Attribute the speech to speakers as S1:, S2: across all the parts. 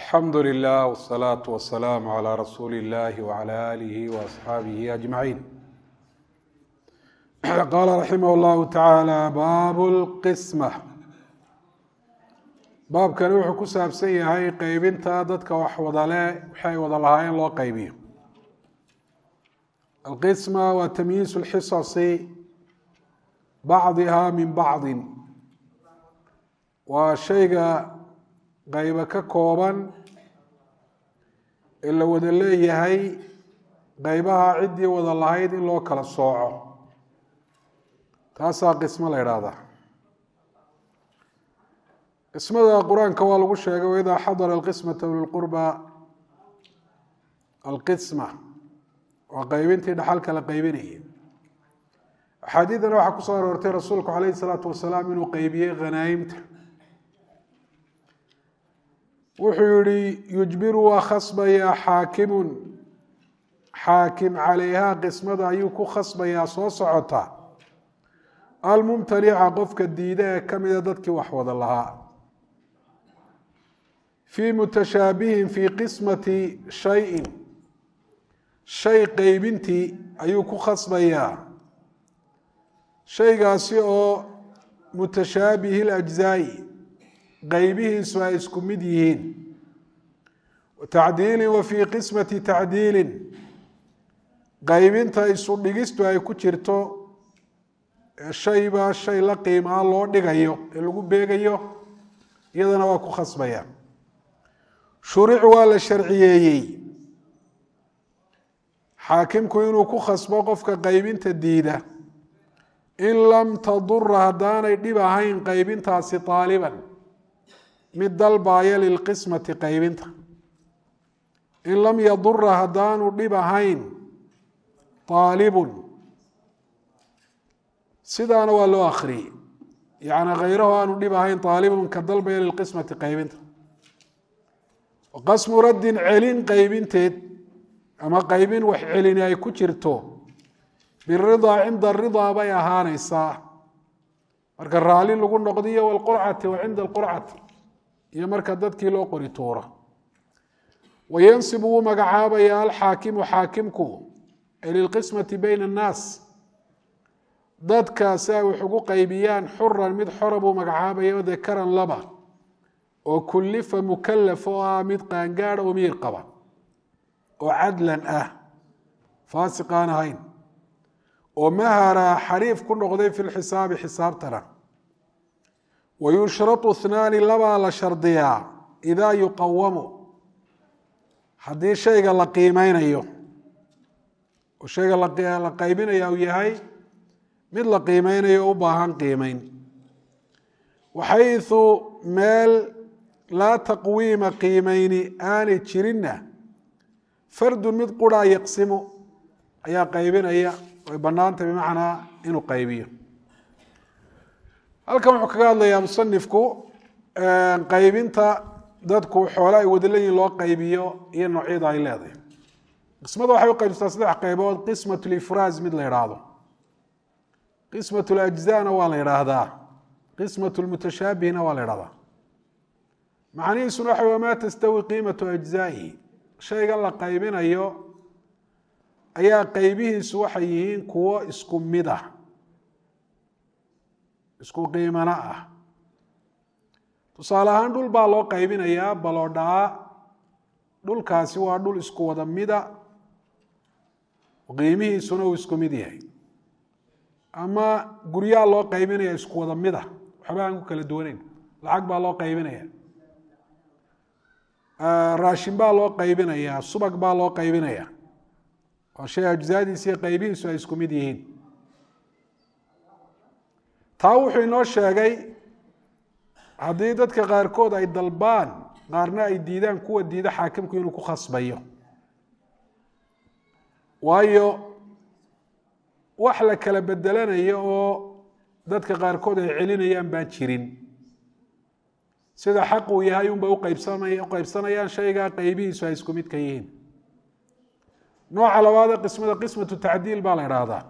S1: الحمد لله والصلاة والسلام على رسول الله وعلى آله وأصحابه أجمعين. قال رحمه الله تعالى: باب القسمة. baabkani wuxuu ku saabsan yahay qeybinta dadka wax wada le waxay wada lahaayeen loo qeybiyo. القسمة waa تمyiiز الxisص bacضiha min bacضi, waa shayga qaybo ka kooban ee la wada leeyahay qaybaha ciddii wada lahayd in loo kala sooco, taasaa qismo la idhaahdaa. qismada qur-aanka waa lagu sheegay: waidaa xadara alqismata ulilqurba. alqisma waa qaybintii dhaxalka la qaybinayay. axaadiidana waxaa ku soo aroortay rasuulku calayhi salaatu wasalaam inuu qeybiyey khanaa'imta. wuxuu yihi: yujbiru waa khasbayaa xaakimun xaakim calayhaa, qismada ayuu ku khasbayaa soo socota, almumtanica qofka diida ee ka mida dadkii wax wada lahaa, fii mutashaabihin fii qismati shayin, shay qeybintii ayuu ku khasbayaa, shaygaasi oo mutashaabihi lajzaa'i qaybihiisu ay isku mid yihiin, tacdiilin wa fii qismati tacdiilin, qaybinta isu dhigistu ay ku jirto, shayba shay la qiimaa loo dhigayo ee lagu beegayo, iyadana waa ku khasbaya. shuric waa la sharciyeeyey xaakimku inuu ku khasbo qofka qaybinta diida, in lam tadura haddaanay dhib ahayn qaybintaasi taaliban mid dalbaaya lilqismati qaybinta, in lam yadura haddaanu dhib ahayn aalibun, sidaana waa loo akriyey, yani khayrahu aanu dhib ahayn aalibun ka dalbaya lilqismati qaybinta. qasmu raddin celin qaybinteed, ama qaybin wax celini ay ku jirto, biridaa cinda ridaa bay ahaanaysaa marka raali lagu noqdiyo, walqurcati wa cinda alqurcati, iyo marka dadkii loo qori tuuro. wayansibu wuu magacaabaya alxaakimu xaakimku lilqismati bayna annaas, dadka si ay wax ugu qaybiyaan, xuran mid xora buu magacaabaya, o dakaran laba, oo kullifa mukalaf oo ah mid qaangaadha oo miyir qaba, oo cadlan ah, faasiq aan ahayn, oo mahara xariif ku noqday fi lxisaabi xisaabtana. wayushrau اثnaani labaa la shardiyaa idaa yuqawamu, haddii shayga la qiimeynayo, oo shayga la qaybinaya uu yahay mid la qiimeynayo o u baahan qiimeyn. waxayثu meel laa taqwiima qiimeyni aanay jirinna, fardun mid quraa yaqsimu ayaa qaybinaya, way banaantay bimacnaa inuu qaybiyo. halkan wuxuu kaga hadlayaa musanifku qaybinta dadku xoole ay wada leeyihin loo qaybiyo iyo noocyada ay leedahay. qismada waxay u qaybsataa 3 qaybood: qismat lifraaz mid la idhaahdo, qismat lajzana waa la idhaahdaa, qismat lmutashaabihna waa la idhahdaa. macnihiisuna waxa waa maa tastawi qiimatu ajzaa'ihi, shayga la qaybinayo ayaa qaybihiisu waxay yihiin kuwo isku mid ah, isku qiimana ah. tusaale ahaan dhul baa loo qaybinayaa baloodhaa, dhulkaasi waa dhul isku wada mida, qiimihiisuna uu isku mid yahay. ama guryaa loo qaybinaya isku wada mida, waxba aan ku kala duwaneyn. lacag baa loo qaybinaya, raashin baa loo qaybinaya, subag baa loo qaybinaya, waa shay ajzaadiisa iyo qaybihiisu ay isku mid yihiin. taa wuxuu inoo sheegay haddii dadka qaarkood ay dalbaan, qaarna ay diidaan, kuwa diida xaakimku inuu ku khasbayo, waayo wax la kala bedelanayo oo dadka qaarkood ay celinayaan baan jirin. sida xaq uu yahay unbay uqaybsanayaan, shaygaa qaybihiisu ay isku mid ka yihiin. nooca labaad ee qismada qismatu tacdiil baa la idhaahdaa,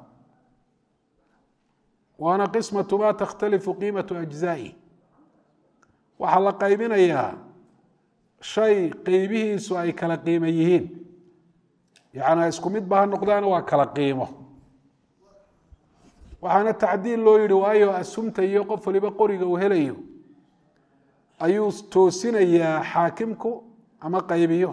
S1: waana qismatu maa takhtalifu qiimatu ajzaa'i. waxaa la qaybinayaa shay qeybihiisu ay kala qiimo yihiin yacnaa isku mid ba ha noqdaana waa kala qiimo waxaana tacdiil loo yidhi waayo asumta iyo qof waliba qoriga uu helayo ayuu toosinayaa xaakimku ama qaybiyo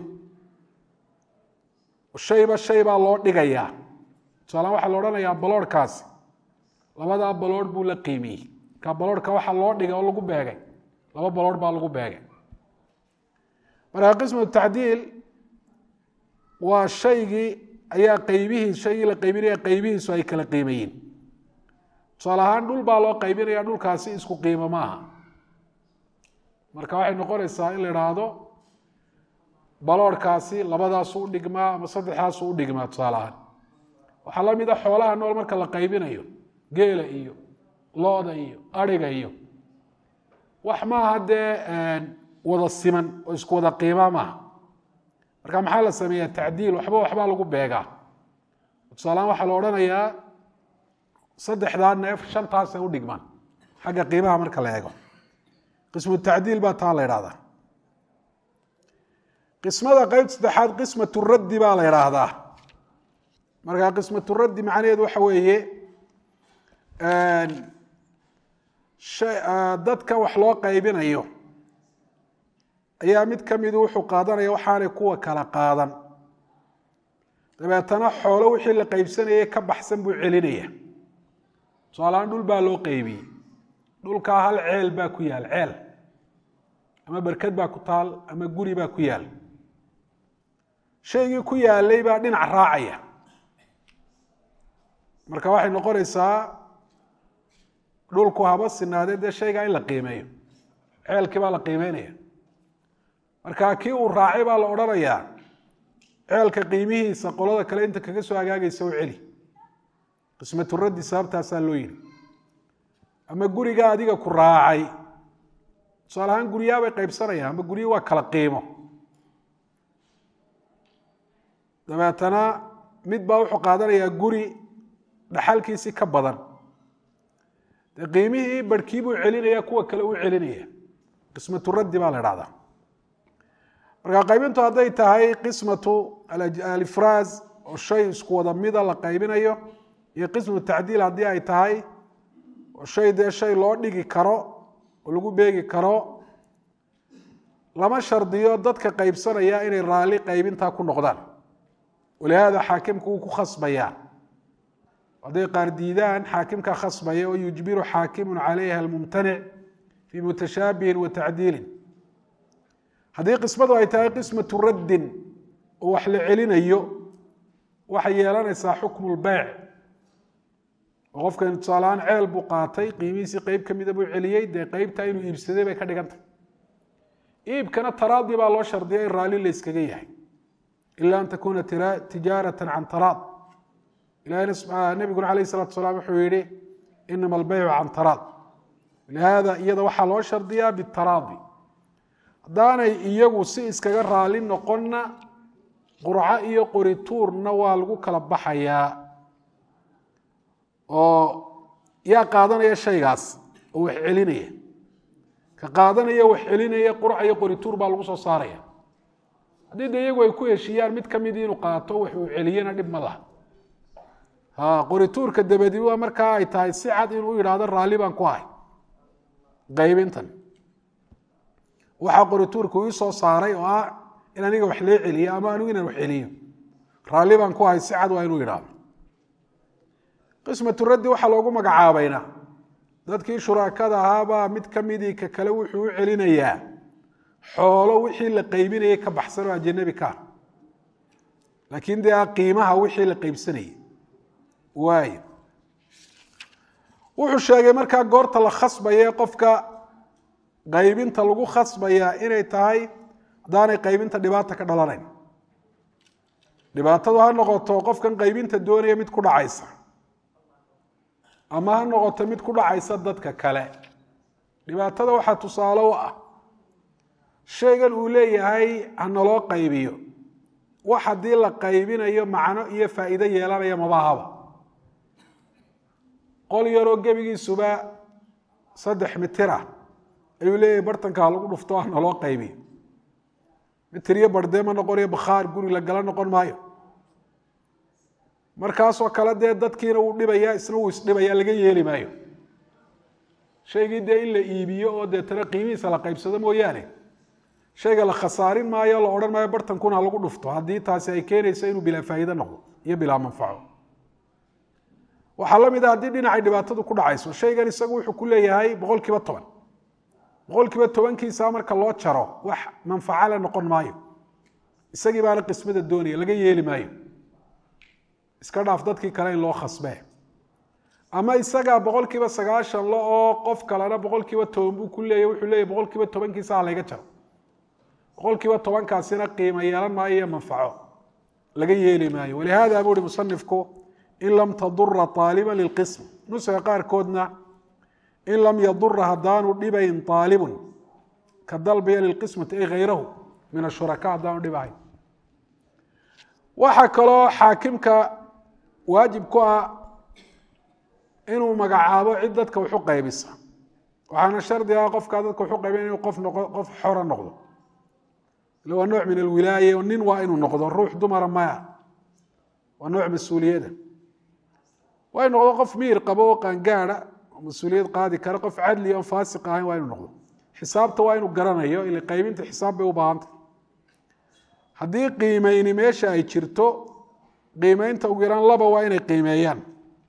S1: shayba shay baa loo dhigayaa tusaale waxaa la odhanayaa baloorhkaasi labadaa baloorh buu la qiimiyey marka baloorhka waxaa loo dhigay oo lagu beegay laba baloorh baa lagu beegay marka qismu tacdiil waa shaygii ayaa qaybihiis shaygii la qaybinaya qaybihiisu ay kala qiimayiin tusaale ahaan dhul baa loo qaybinaya dhulkaasi isku qiimo maaha marka waxay noqonaysaa in la idhaahdo baloorhkaasi labadaasu u dhigmaa ama saddexdaasu u dhigmaa tusaale ahaan waxaa la mid a xoolaha nool marka la qaybinayo geela iyo looda iyo ariga iyo wax maaha dee wada siman oo isku wada qiima maaha marka maxaa la sameeyaa tacdiil waxbaa lagu beegaa tusaalehaan waxaa la odhanayaa saddexdaa neef shantaasay u dhigmaan xagga qiimaha marka la eego qismu tacdiil baa taa la idhahdaa qismada qeyb saddexaad qismatu raddi baa la idhaahdaa marka qismatu raddi macnaheedu waxa weeye dadka wax loo qaybinayo ayaa mid ka midu wuxuu qaadanaya waxaanay kuwa kala qaadan dabeetana xoolo wixii la qaybsanayay ka baxsan buu celinaya tusaalehaan dhul baa loo qaybiyey dhulkaa hal ceel baa ku yaal ceel ama berkad baa ku taal ama guri baa ku yaal shaygii ku yaalay baa dhinac raacaya marka waxay noqonaysaa dhulku haba sinaadee dee shaygaa in la qiimeeyo ceelkii baa la qiimeynaya marka kii uu raacay baa la odhanayaa ceelka qiimihiisa qolada kale inta kaga soo hagaagaysa u celi qismatu raddi sababtaasaa loo yidhi ama gurigaa adiga ku raacay tusaale ahaan guryaha bay qaybsanayaan ama guryihi waa kala qiimo dabeetana mid baa wuxuu qaadanayaa guri dhaxalkiisii ka badan dee qiimihii barhkii buu celinaya kuwa kale uu celinaya qismatu raddi baa la idhahdaa marka qaybintu hadday tahay qismatu alifraaz oo shay isku wada mida la qaybinayo iyo qismu tacdiil haddii ay tahay oo shay dee shay loo dhigi karo oo lagu beegi karo lama shardiyo dadka qaybsanaya inay raalli qaybintaa ku noqdaan walihaada xaakimku wuu ku khasbayaa hadday qaar diidaan xaakimka khasbaya oo yujbiru xaakimun calayha almumtanic fii mutashaabihin wa tacdiilin haddii qismadu ay tahay qismatu raddin oo wax la celinayo waxay yeelanaysaa xukmu lbeyc oo qofkan tusaalehaan ceel buu qaatay qiimihiisii qeyb ka mida buu celiyey dee qeybtaa inuu iibsaday bay ka dhigantay iibkana taraadi baa loo shardiya in raalli la yskaga yahay ila an takuuna tijaaratan can taraad nabiguna alayh salatu salaam wuxuu yihi inama albeycu can taraad lihaada iyada waxaa loo shardiyaa bitaraadi haddaanay iyagu si iskaga raali noqonna qurco iyo qorituurna waa lagu kala baxayaa oo yaa qaadanaya shaygaas oo wax celinaya ka qaadanaya wax celinaya qurca iyo qorituur baa lagu soo saaraya haddii de iyagu ay ku heshiiyaan mid ka mid inuu qaato wax uu celiyana dhib ma laha qorituurka dabadi waa markaa ay tahay si cad inuu yidhaahdo raalli baan ku ahay qaybintan waxaa qorituurku ii soo saaray oo ah in aniga wax lee celiyo ama anigu inaan wax celiyo raalli baan ku ahay si cad waa inuu yidhaahdo qismatu raddi waxaa loogu magacaabayna dadkii shuraakada ahaabaa mid ka midii ka kale wuxuu u celinayaa xoolo wixii la qaybinayay ka baxsan oo ajanabi ka ah laakiin dee qiimaha wixii la qaybsanayay waayo wuxuu sheegay markaa goorta la khasbaye qofka qaybinta lagu khasbayaa inay tahay haddaanay qaybinta dhibaata ka dhalanayn dhibaatadu ha noqoto qofkan qaybinta doonaya mid ku dhacaysa ama ha noqoto mid ku dhacaysa dadka kale dhibaatada waxaa tusaale u ah shaygan uu leeyahay hanaloo qaybiyo wax haddii la qaybinayo macno iyo faa'iido yeelanaya mabahaba qol yaroo gebigiisuba 3 mitir ah ayuu leeyahay bartankaa lagu dhufto hanaloo qaybiyo mitriyo bardee ma noqonayo bakhaar guri la gala noqon maayo markaasoo kale dee dadkiina uu dhibaya isna uu isdhibaya laga yeeli maayo shaygii dee in la iibiyo oo deetana qiimihiisa la qaybsado mooyaane shayga la khasaarin maayo la odhan maayo bartankuna lagu dhufto haddii taasi ay keenayso inuu bilaa faa'iido noqdo iyo bilaa manfaco waxaa la mid ah haddii dhinacay dhibaatadu ku dhacayso shaygan isagu wuxuu ku leeyahay 10%. 10%kiisa marka loo jaro wax manfaco la noqon maayo isagii baana qismada doonaya laga yeeli maayo iska dhaaf dadkii kale in loo khasbee ama isagaa 9% lo oo qof kalena 10% buu ku leeyahay wuxuu leeyahay 10%kiisa laga jaro 10%kaasina qiimo yeelan maayo manfaco laga yeeli maayo walihaada buu musannifku in lam tadur طالبا للقسم nuska qaarkoodna in lam yadur hadaanu dhibayn طaalibun ka dalbaya lilqismati ay غayrahu min الshuraka hadaanu dhibayn waxa kaloo xaakimka waajib ku ah inuu magacaabo cid dadka wuxuu qaybisa waxaana shardi ah qofka dadka wuxuu qaybin inuu qof xor noqdo لو نوع من الولاية ونين وإنه نقض الروح دمر ما ونوع مسؤوليته وإنه نقض قف مير قبو قان قارة مسؤولية قاضي كان قف عدلي أو فاسق هاي وإنه نقض حسابته وإنه قرنا يو اللي قيمين الحساب بوبانت هدي قيمين ماشي أي شرتو قيمين توقران لبا وإن قيميان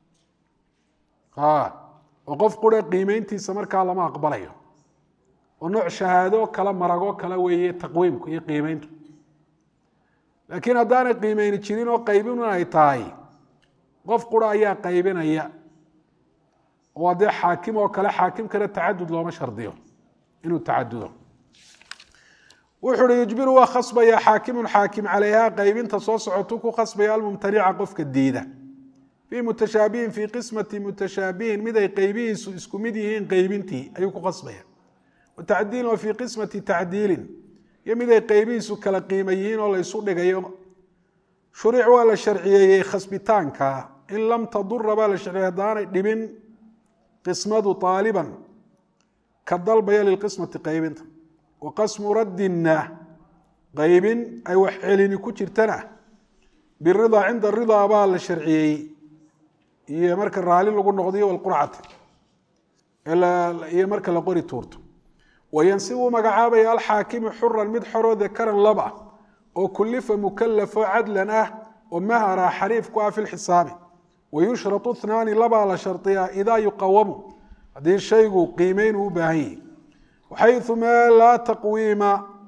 S1: وقف قرى قيمين تسمر كالا ما أقبليه ونوع شهاده كلا مرقو كلا ويه تقويمك هي قيمينته لكن هدانا قيمين جيرين وقيبين اي تاي قف قرا ايا قيبين ايا وده حاكم وكلا حاكم كلا تعدد لو ما شرطيه انه تعدد وحر يجبر وخصب يا حاكم عليها قيبين تصوصعتك خصب يا الممتنع قفك الديده في متشابهين في قسمه متشابهين مدى قيبين اسكو مديهين قيبينتي ايوكو خصبيا وتعديل وفي قسمة تعديل يمدي قيبيس كلا قيميين ولا يسود غيو شرع ولا شرعيه خصبتانك ان لم تضر ولا شرعيه دار دبن قسمه طالبا كضلب للقسمة قيبين وقسم ردنا قيب اي وحلين كجرتنا بالرضا عند الرضا بال الشرعيه هي مركه الرالي لو نقضيه والقرعه الا هي مركه لقوري تورتو وينسب مقعابي الحاكم حرا مدحر ذكرا لبع وكلف مكلف عدلا ومهر حريف في الحساب ويشرط 2 لبع لشرطها إذا يقوم هذه الشيء قيمين وباهي وحيث ما لا تقويم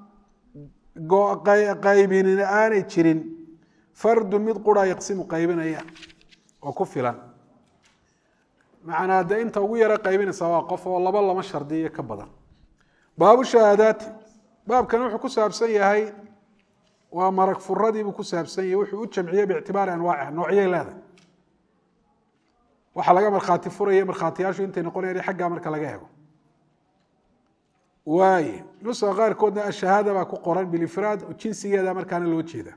S1: قيبين آن تشرين فرد مدقرا يقسم قيبين أيام وكفلا معنى هذا انت ويرى قيبين سواء قفوا والله بالله ما الشرطية كبدا باب الشهادات باب كان وحو كسابسن yahay waa marag furadii buu ku saabsan yahay wuxuu u jamciyay biictibaar anwaac noociyay leedahay waxa laga marxaati furaya marxaatiyaashu intay noqonayaan xagga marka laga eego waay nusa qaarkoodna shahaada baa ku qoran bil ifraad oo jinsigeeda markaana loo jeeda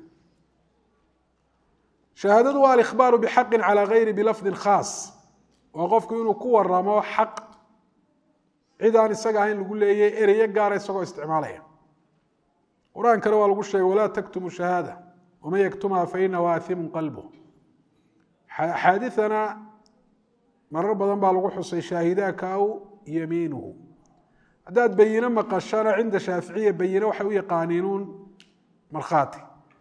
S1: shahaadadu waa al-ikhbaaru bi haqqin ala ghayri bi lafdin khaas wa qofku inuu ku waramo xaq عيدان isaga in lagu leeyay ereyo gaar ah isagoo isticmaalaya quraanka waa lagu sheegay wala taktumu shahada wama yaktumha fa inna waathim qalbu حادثنا marar badan baa lagu xusay shaahidaka aw yamiinuhu hadaad bayina maqashana cinda shaafiiciya bayina waxa u yaqaaniinun markhaati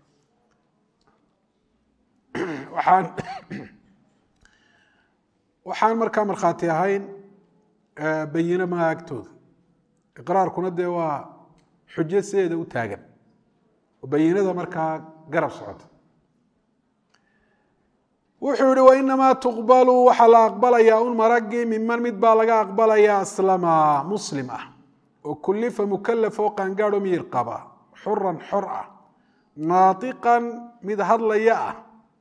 S1: waxaan markaa markhaati ahayn bayina ma agtooda iqraarkuna dee waa xujo sideeda u taagan oo bayinada markaa garab socota wuxuu yihi wainamaa tuqbalu waxaa la aqbalayaa un maragii miman mid baa laga aqbalayaa aslama muslim ah oo kulifa mukalaf oo qaangaadho miyir qaba xuran xor ah naatiqan mid hadlaya ah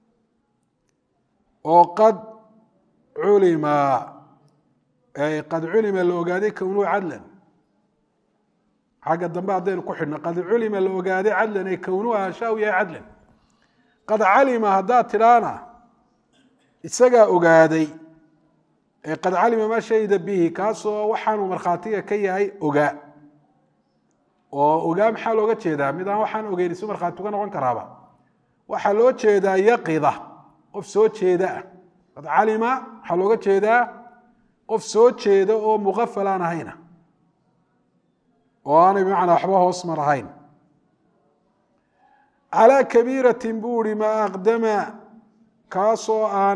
S1: oo qad culima la ogaaday kownuu cadlan xagga dambe haddaynu ku xidhno qad culima la ogaaday cadlan ay kownuu ahaanshaa u yahay cadlan qad calima haddaad tidhaana isagaa ogaaday ee qad calima maa shahida bihi kaasoo waxaanuu markhaatiga ka yahay ogaa oo ogaa maxaa looga jeedaa mid aan waxaan ogeyn si markhaati uga noqon karaaba waxaa loo jeedaa yaqida qof soo jeeda ah qad calima waxaa looga jeedaa qof soo jeeda oo muqafal aan ahayna oo aanay bimacnaa waxba hoos mar ahayn calaa kabiiratin buu ihi maa aqdama kaasoo aan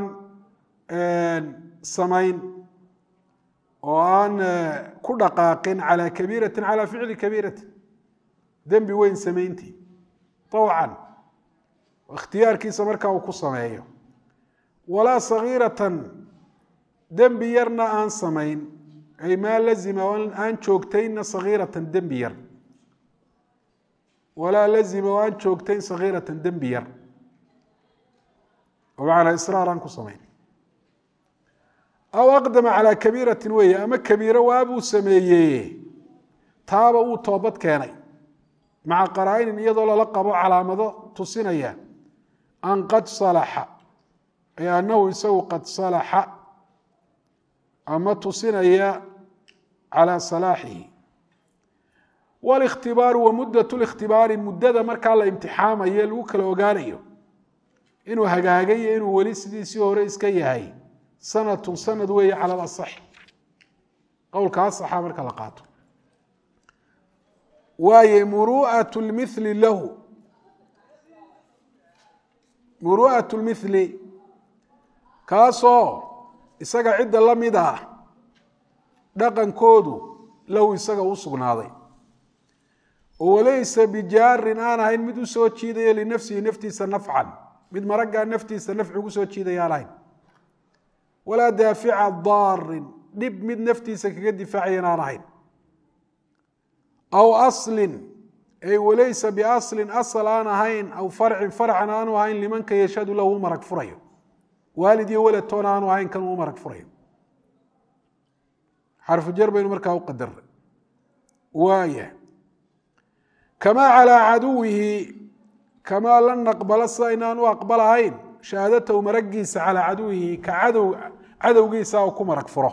S1: samayn oo aan ku dhaqaaqin calaa kabiiratin calaa ficli kabiiratin dembi weyn samayntii طawcan ikhtiyaarkiisa markaa uu ku sameeyo walaa sagiiratan dembi yarna aan samayn ay maa lazima aan joogtaynna sagiiratan dembi yar walaa lazima oo aan joogtayn sagiiratan dembi yar oo macnaa israar aan ku samayn aw aqdama calaa kabiiratin weeye ama kabiiro waabuu sameeyey taaba uu toobad keenay maca qaraa-inin iyadoo lala qabo calaamado tusinaya an qad salaxa ay annahu isagu qad salaxa ama tusinaya calaa salaaxihi wاlاkhtibaaru wa muddaة الاkhtibaari muddada markaa la imtixaamayo lagu kala ogaanayo inuu hagaagay iyo inuu weli sidiisii hore iska yahay sanatun sanad weeye cala asax qowlka asaxa marka la qaato waaye muru'aة اlmithli lahu muru'aة اlmithli kaasoo isaga cidda la mid ah dhaqankoodu lahu isaga u sugnaaday oo walaysa bijaarin aan ahayn mid u soo jiidaya linafsihi naftiisa nafcan mid maraggaa naftiisa nafci ugu soo jiidaya aan ahayn walaa daafica daarin dhib mid naftiisa kaga difaacayan aan ahayn aw aslin ay walaysa biaslin asal aan ahayn aw farcin farcan aanu ahayn limanka yashhadu lahu u marag furayo waalid iyo weladtoona aanu ahayn kan uu marag furayo xarfu jar baynu markaa u qadaray waaya kamaa calaa caduwihi kamaa la naqbala sida inaan u aqbalahayn shahaadatahu maragiisa calaa caduwihi ka cadowgiisa u ku marag furo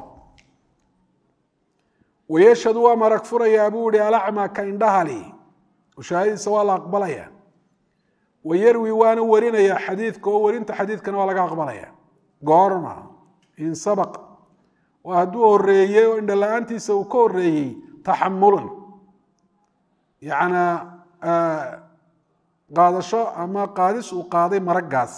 S1: wayashhadu waa marag furayaa buu ihi alacmaa ka indhahali shahaadadiisa waa la aqbalaya wayarwi waana warinaya xadiidka oo warinta xadiidkana waa laga aqbalaya goorma in sabaq oo hadduu horeeyey oo indho la-aantiisa uu ka horeeyey taxamulan yacnaa qaadasho ama qaadis uu qaaday maraggaas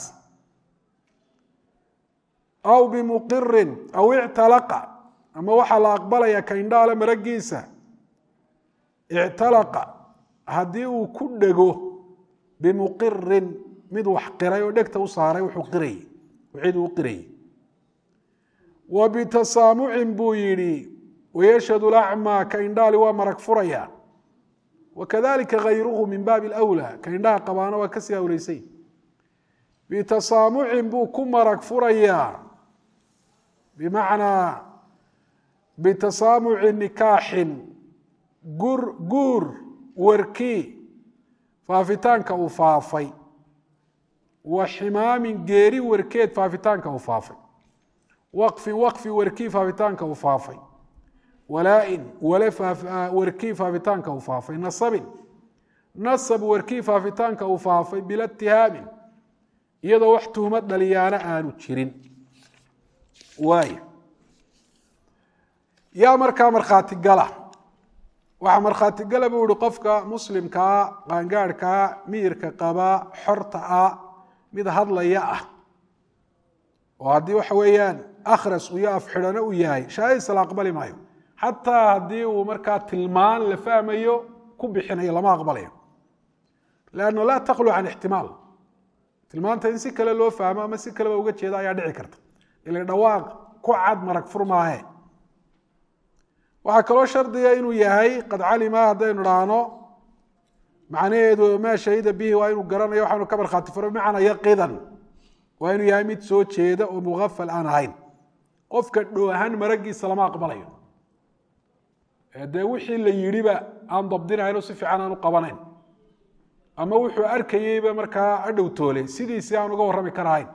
S1: aw bimuqirin aw ictalaqa ama waxaa la aqbalaya ka indhaale maraggiisa ictalaqa haddii uu ku dhego bimuqirin mid wax qiray oo dhegta u saaray wuxuu qirayey cid uu qirayey wa bitasaamucin buu yidhi wayashhadu lacmaa ka indhaali waa marag furaya wakadalika gayruhu min baabi alawlaa ka indhaha qabaana waa kasii awleysay bitasaamucin buu ku marag furayaa bimacnaa bitasaamuci nikaaxin guur warkii faafitaanka uu faafay wa ximaamin geeri warkeed faafitaanka uu faafay waqfi warkii faafitaanka uu faafay walaa-in wale warkii faafitaanka uu faafay nasabin nasab warkii faafitaanka uu faafay bila itihaamin iyadoo wax tuhmad dhaliyaana aanu jirin waay yaa markaa markhaati gala waxaa markhaati gala buu ihi qofka muslimkaa qaangaadhkaa miyirka qabaa xorta ah mid hadlaya ah oo haddii waxa weeyaan akhras iyo afxidhano u yahay shahaadadiisa la aqbali maayo xataa haddii uu markaa tilmaan la fahmayo ku bixinayo lama aqbalayo lanno laa taqlu can ixtimaal tilmaanta in si kale loo fahmo ama si kaleba uga jeeda ayaa dhici karta ila dhawaaq ku cad marag fur maahe waxaa kaloo shardiga inuu yahay qad calima haddaynu dhaahno macnaheedu maa shahida bihi waa inuu garanayo waxaanu ka markhaati furo bimacnaa yaqidan waa inuu yahay mid soo jeeda oo muqafal aan ahayn qofka dhoohan maraggiisa lama aqbalayo dee wixii la yidhiba aan dabdinahayn oo si fiican aan u qabanayn ama wuxuu arkayeyba markaa adhow tooley sidiisii aan uga warrami karahayn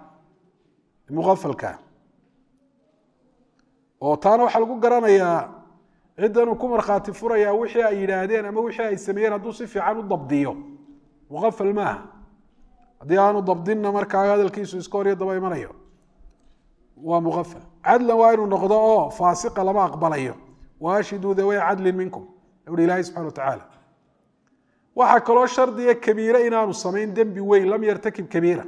S1: muqafalka oo taana waxaa lagu garanayaa ciddan uu ku markhaati furayaa wixii ay yidhaahdeen ama wixii ay sameeyeen hadduu si fiican u dabdiyo muqafal maaha haddii aanu dabdinna markaa hadalkiisu iska hor iyo daba imanayo waa muqafal cadlan waa inuu noqdo oo faasiqa lama aqbalayo waashiduu daway cadlin minkum uhi ilaahay subxana watacaala waxaa kaloo shardiya kabiire inaanu samayn dembi weyn lam yartakib kabiira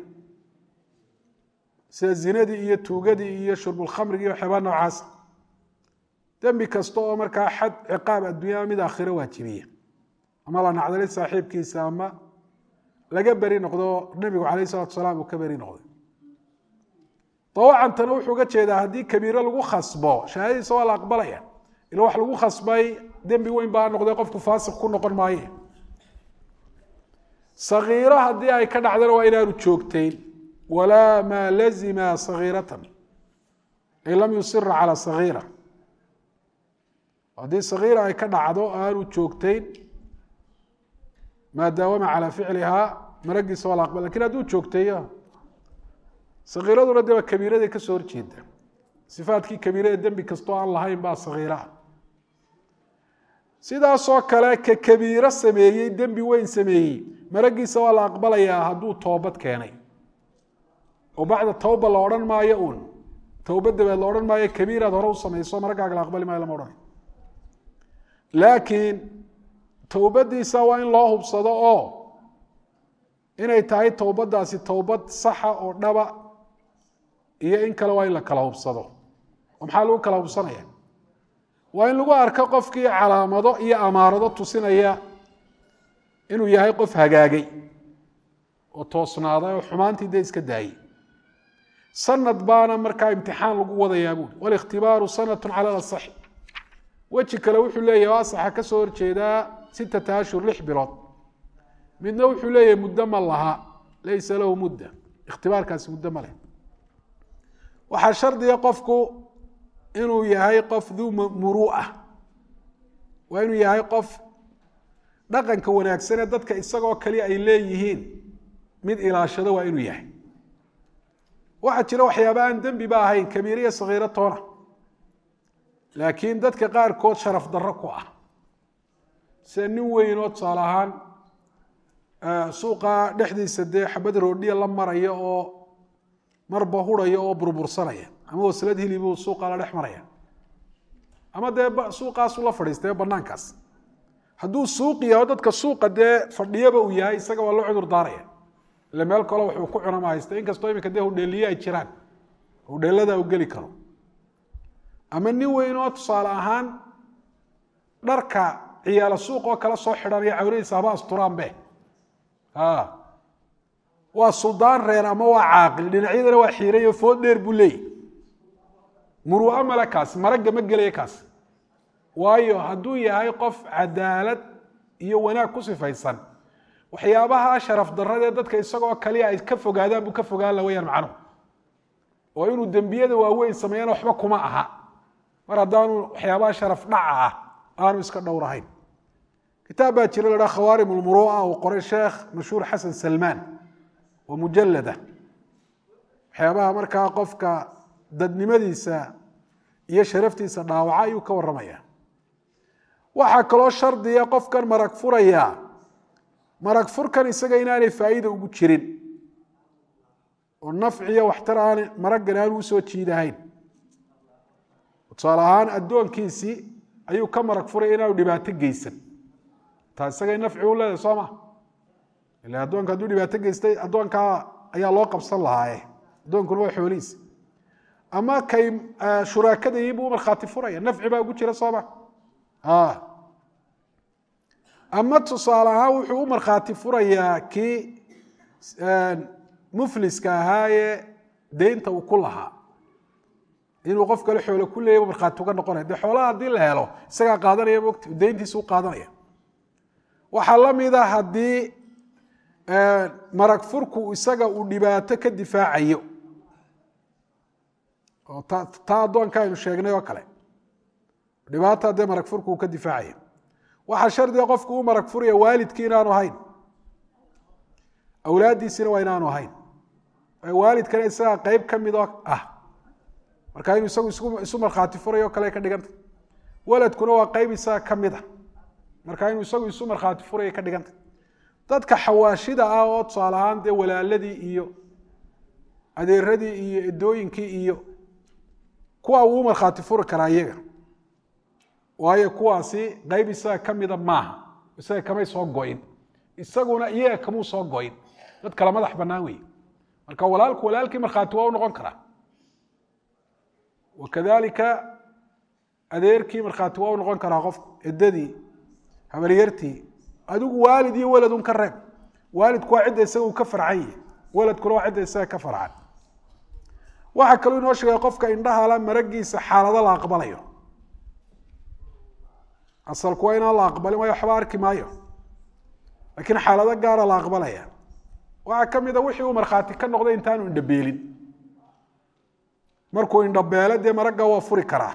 S1: sida zinadii iyo tuugadii iyo shurbulkhamrigi iyo waxyaabaa noocaasa dembi kasta oo markaa xad ciqaab adduunya mid aakhiro waajibiya ama la nacdalay saaxiibkiisa ama laga beri noqdo nebigu calayh salatu salaam uu ka beri noqday dawacantana wuxuu uga jeedaa haddii kabiiro lagu khasbo shahaadadiisa waa la aqbalaya ila wax lagu khasbay dembi weyn baa noqday qofku faasiq ku noqon maaye sagiiro haddii ay ka dhacdana waa inaanu joogtayn walaa maa lazima sagiiratan ay lam yusira calaa sagiira haddii sagiira ay ka dhacdo aanu joogtayn maa daawama calaa ficlihaa maragiisa waa la aqbal lakin hadduu joogteeyo sagiiraduna dee waa kabiiraday ka soo horjeeda sifaadkii kabiirada dembi kastoo aan lahayn baa sagiiraa sidaasoo kale ka kabiiro sameeyey dembi weyn sameeyey maragiisa waa la aqbalayaa hadduu toobad keenay oo bacda tawba la odhan maayo uun towbad dabeed la odhan maayo kabiiraad hore u samayso maragaaga la aqbali maayo lama odhanayo laakiin towbadiisa waa in loo hubsado oo inay tahay towbadaasi towbad saxa oo dhaba iyo in kale waa in la kala hubsado oo maxaa lagu kala hubsanaya waa in lagu arko qofkii calaamado iyo amaarado tusinaya inuu yahay qof hagaagay oo toosnaaday oo xumaantii dee iska daayey sanad baana markaa imtixaan lagu wadayaa buuri walikhtibaaru sanatun cala asaxi weji kale wuxuu leeyahay asaxa ka soo horjeedaa 6 ashhur 6 bilood midna wuxuu leeyahay muddo ma laha laysa lahu mudda ikhtibaarkaasi muddo ma leh waxaa shardiga qofku inuu yahay qof duu muruu'ah waa inuu yahay qof dhaqanka wanaagsanee dadka isagoo kali ay leeyihiin mid ilaashado waa inuu yahay waxaa jira waxyaaba aan dembi ba ahayn kabiira iyo sagiiro toona laakiin dadka qaarkood sharaf darro ku ah sida nin weyn oo tusaale ahaan suuqa dhexdiisa dee xabad roodhiya la maraya oo marba huraya oo burbursanaya ama waslad hilibuu suuqa la dhex maraya ama dee suuqaasu la fadhiistay banaankaas hadduu suuq yaho dadka suuqa dee fadhiyaba uu yahay isaga waa loo cudur daaraya ila meel kale wuxuu ku cunama haysta inkastoo iminka dee hudheeliye ay jiraan hudheelada u geli karo ama nin weyn oo tusaale ahaan dharka ciyaala suuq oo kala soo xidhanaya cawradiisa haba asturaanbe waa suldaan reer ama waa caaqil dhinacyadana waa xiirayo food dheer buu leeyahy muruu'a male kaasi maragga ma gelaya kaasi waayo hadduu yahay qof cadaalad iyo wanaag ku sifaysan waxyaabaha sharaf darradee dadka isagoo kaliya ay ka fogaadaan buu ka fogaan la wayaan macnuhu oo inuu dembiyada waaweyn sameeyana waxba kuma aha mar haddaanu waxyaabaha sharaf dhaca ah aanu iska dhowrahayn kitaab baa jira la dhaha khawaarim ulmuruu'a uu qoray sheekh mashhuur xasan salmaan oo mujalada waxyaabaha markaa qofka dadnimadiisa iyo sharaftiisa dhaawaca ayuu ka warramaya waxaa kaloo shardiya qofkan marag furaya marag furkan isaga inaanay faa'iida ugu jirin oo nafciyo waxtar aan maraggan aan u soo jiidahayn tusaale ahaan addoonkiisii ayuu ka marag furay inaanu dhibaato geysan taa isagay nafci u leedahay soo ma ila addoonka hadduu dhibaato geystay addoonkaa ayaa loo qabsan lahaaye addoonkuna waa xoolihiisa ama kay shuraakadayii buu markhaati furaya nafci baa ugu jira soo ma ama tusaale ahaan wuxuu u markhaati furayaa kii mufliska ahaayee deynta uu ku lahaa inuu qof kale xoolo ku leeyay markhaati uga noqonaya dee xoolaha haddii la helo isagaa qaadanaya mogta deyntiisa u qaadanaya waxaa la mida haddii marag furku isaga uu dhibaato ka difaacayo oo taa addoonka aynu sheegnay oo kale dhibaata haddee marag furku uu ka difaacayo waxaa shardiga qofku u marag furaya waalidkii inaanu ahayn awlaaddiisina waa inaanu ahayn waalidkana isagaa qeyb ka midoo ah markaa inuu isagu isu markhaati furayo o kale ka dhiganta waladkuna waa qayb isaga ka mid a marka inuu isagu isu markhaati furaya ka dhiganta dadka xawaashida ah oo tusaale ahaan dee walaaladii iyo adeeradii iyo edooyinkii iyo kuwa uu markhaati furi karaa iyaga waayo kuwaasi qayb isaga ka mida maaha isaga kamay soo go'in isaguna iyaga kamuu soo go'in dad kala madax bannaan weeye marka walaalkii markhaati waa u noqon karaa wakadalika adeerkii markhaati waa u noqon karaa qofku eddadii habaryartii adigu waalid iyo waladun ka reeb waalidku waa cidda isaga uu ka farcan yahay waladkuna waa cidda isaga ka farcan waxaa kaloo inoo sheegay qofka indhaha la maragiisa xaalado la aqbalayo asalku waa inaan la aqbalin waayo waxba arki maayo laakiin xaalado gaara la aqbalaya waxaa ka mid a wixii uu markhaati ka noqday intaanu indhabeelin markuu indhabeelo dee maragga waa furi karaa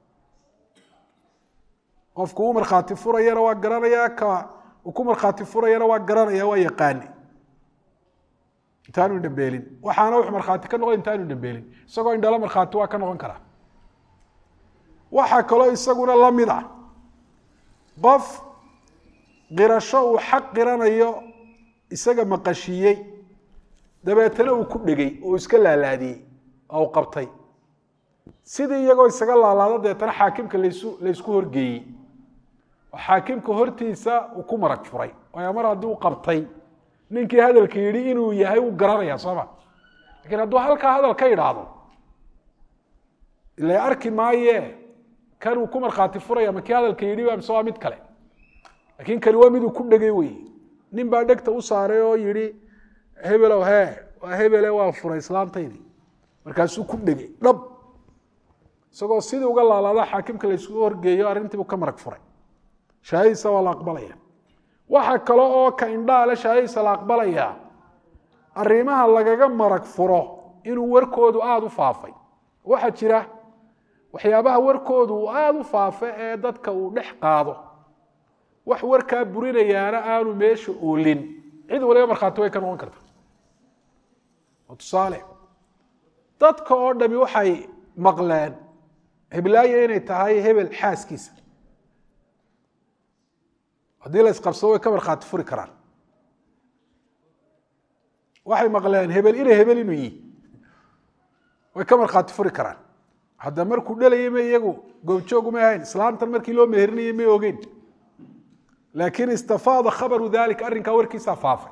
S1: qofku uu markhaati furayana waa garanayaa ka uu ku markhaati furayana waa garanaya waa yaqaani intaanu indhabeelin waxaana wuxuu markhaati ka noqday intaanu indhabeelin isagoo indhala markhaati waa ka noqon karaa waxaa kaloo isaguna la mid ah qof qirasho uu xaq qiranayo isaga maqashiiyey dabeetana uu ku dhegay oo iska laalaadiyey oo u qabtay sidii iyagoo isaga laalaado dabeetana xaakimka laysku horgeeyey oo xaakimka hortiisa uu ku marag furay waayo mar haddii uu qabtay ninkii hadalka yidhi inuu yahay uu garanayaa sooma lakiin hadduu halkaa hadal ka idhaahdo ila arki maaye kan uu ku markhaati furaya ma kii hadalka yidhi ba mise waa mid kale laakiin kani waa miduu ku dhegay wey nin baa dhegta u saaray oo yidhi hebelow waa hebele waa furay islaantaydii markaasuu ku dhegay dhab isagoo sidii uga laalaada xaakimka laysku horgeeyo arrintiibuu ka marag furay shahaadadiisa waa la aqbalaya waxa kale oo ka indhaha le shahaadadiisa la aqbalaya arrimaha lagaga marag furo inuu warkoodu aada u faafay waxaa jira waxyaabaha warkoodu uu aada u faafo ee dadka uu dhex qaado wax warkaa burinayaana aanu meesha oolin cid waliba markhaati way ka noqon karta oo tusaale dadka oo dhami waxay maqleen heblaayo inay tahay hebel xaaskiisa haddii la isqabsado way ka markhaati furi karaan waxay maqleen hebel inuu yihi way ka markhaati furi karaan hadda markuu dhalayay ma iyagu goobjoog uma ahayn islaantan markii loo meherinayay may ogeyn laakiin istafaada khabaru dalik arrinkaa warkiisaa faafay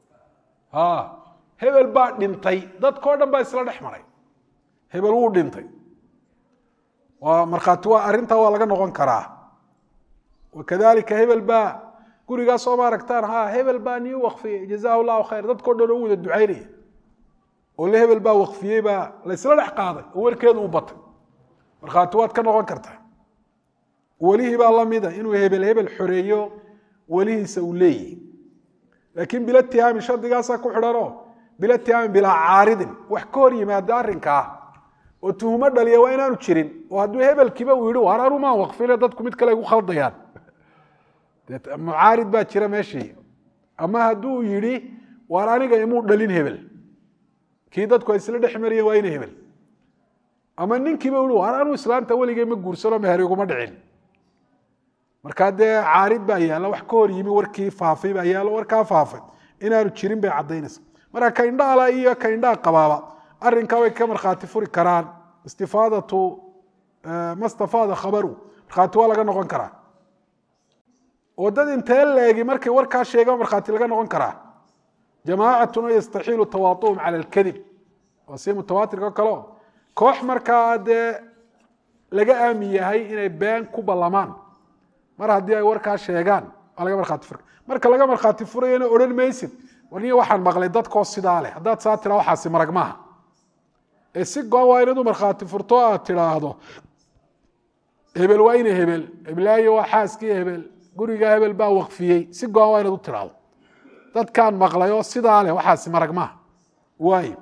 S1: hebel baa dhintay dadkao dhan baa isla dhex maray hebel wuu dhintay waa markhaati waa arrintaa waa laga noqon karaa wakadalika hebel baa gurigaas oo ma aragtaan hebel baa nii waqfiyey jazaahu llahu khayr dadkao dhan oo wada ducaynaya oo le hebel baa waqfiyey baa la isla dhex qaaday oo warkeedu u batay markhaati waad ka noqon kartaa welihii baa la mida inuu hebel xoreeyo welihiisa uu leeyahy laakiin bila tihaami shardigaasaa ku xidhanoo bila tihaami bilaa caaridin wax ka hor yimaada arrinkaa oo tuhumo dhaliya waa inaanu jirin oo hadduu hebelkiiba uu yihi waar anu maan waqfine dadku mid kale igu khaldayaan mucaarid baa jira meeshii ama hadduu yidhi waar aniga imuu dhalin hebel kii dadku ay isla dhex mariyeen waa ina hebel ama ninkiiba ui waar anuu islaanta weligay ma guursano meher iguma dhicin markaa dee caarid baa yaalla wax ka hor yimi warkii faafay baa yaallo warkaa faafay inaanu jirin bay caddaynaysa marka ka indhaala iyo ka indhaha qabaaba arrinkaa way ka markhaati furi karaan istifaadatu ma stafaada khabaru markhaati waa laga noqon karaa oo dad intee leegi markay warkaa sheegaan markhaati laga noqon karaa jamaacatuna yastaxiilu tawaatuhum cala alkadib waa si mutawaatirka o kaleo koox markaa dee laga aamin yahay inay been ku ballamaan mar haddii ay warkaa sheegaan waa laga markhaati fura marka laga markhaati furayana odhan maysid warniya waxaan maqlay dadkoo sidaa leh haddaad saa tiraa waxaasi marag maaha ee si go-an waa inadu markhaati furto aad tidhaahdo hebel waa ina hebel heblaayo waa xaaskii hebel guriga hebel baa waqfiyey si go-an waa inad u tidhaahdo dadkaan maqlay oo sidaa leh waxaasi marag maaha waayo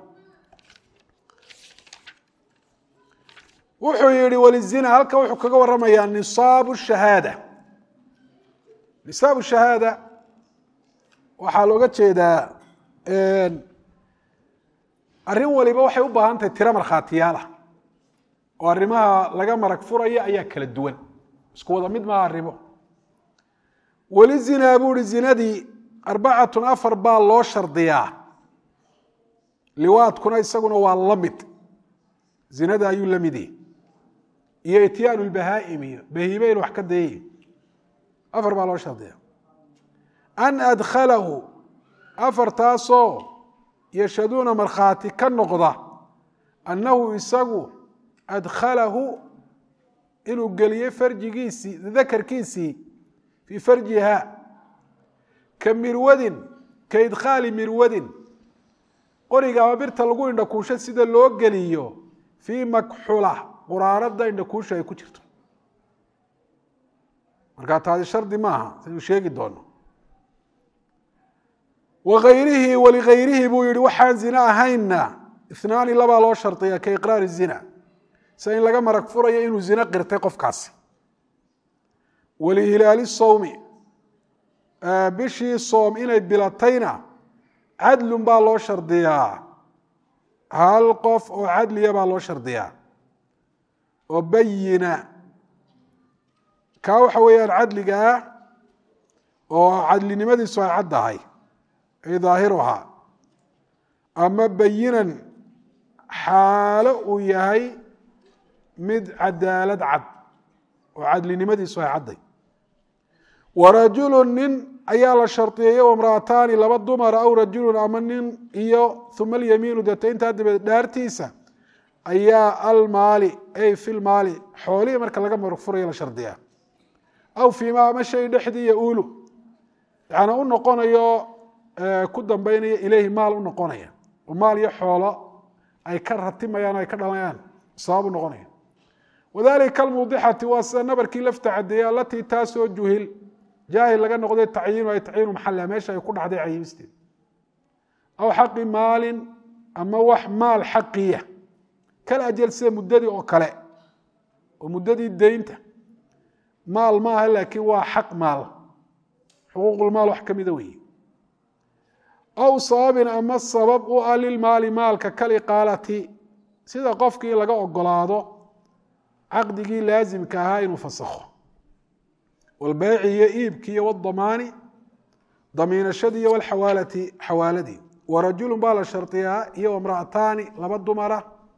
S1: wuxuu yihi wlizina halka wuxuu kaga waramayaa nisaabu shahaada nisaabu shahaada waxaa looga jeedaa arrin waliba waxay u baahan tahay tiro markhaatiyaalah oo arrimaha laga marag furaya ayaa kala duwan isku wada mid maaha ribo. walizinaa buu ihi zinadii 4 baa loo shardiyaa, liwaadkuna isaguna waa la mid, zinada ayuu la mid yahay, iyo ityaanu lbahaa'imi bahiime inu wax ka dayay, 4 baa loo shardiyaa. an adkhalahu 4taasoo yashhaduuna markhaati ka noqda annahu isagu adkhalahu inuu geliyey farjigiisii dakarkiisii fii farjiha ka mirwadin ka idkhaali mirwadin qoriga ama birta lagu indhakuusho sida loo geliyo fii makxula quraarada indhakuusha ay ku jirto. markaa taasi shardi maaha siduu sheegi doono. wagayrihi waligayrihi buu yihi waxaan zina ahayna 2 labaa loo shardiya ka iqraari zina, sida in laga marag furayo inuu zina qirtay qofkaasi. walihilaali sawmi bishii soom inay bilatayna cadlun baa loo shardiyaa, hal qof oo cadliya baa loo shardiyaa oo bayina kaa waxa weeyaan cadliga ah oo cadlinimadiisu ay caddahay ay daahiruhaa, ama bayinan xaalo uu yahay mid cadaalad cad oo cadlinimadiisu ay cadday. warajulu nin ayaa la shardiyey wamraataani 2 dumara aw rajulu ama nin iyo uma alyamiinu deeta intaa dabeed dhaartiisa ayaa almaali ay fi lmaali xoolihii marka laga marag furayo la shardiyaa, aw fiima ama shay dhexdii yaulu yani u noqonayo ku dambeynaya ilayhi maal u noqonaya, oo maal iyo xoolo ay ka ratimayaan o ay ka dhalayaan sabab u noqonaya. wadalika kalmuudixati waa sida nabarkii lafta cadeeya alatii taasoo juhil jaahil laga noqday tacyiinu ay tacyiinu maxalla meesha ay ku dhacday cayimisteed, aw xaqi maalin ama wax maal xaqiya kal ajal sida muddadii oo kale, oo muddadii deynta maal maaha laakiin waa xaq maal, xuquuqulmaal wax ka mida weeye. aw sababin ama sabab u ah lilmaali maalka kaliqaalati sida qofkii laga ogolaado caqdigii laasimka ahaa inuu fasakho, walbayci iyo iibkii iyo wadamaani damiinashadii iyo walxawaalati xawaaladii. warajulun baa la shardiyaa iyo wamra'ataani 2 dumara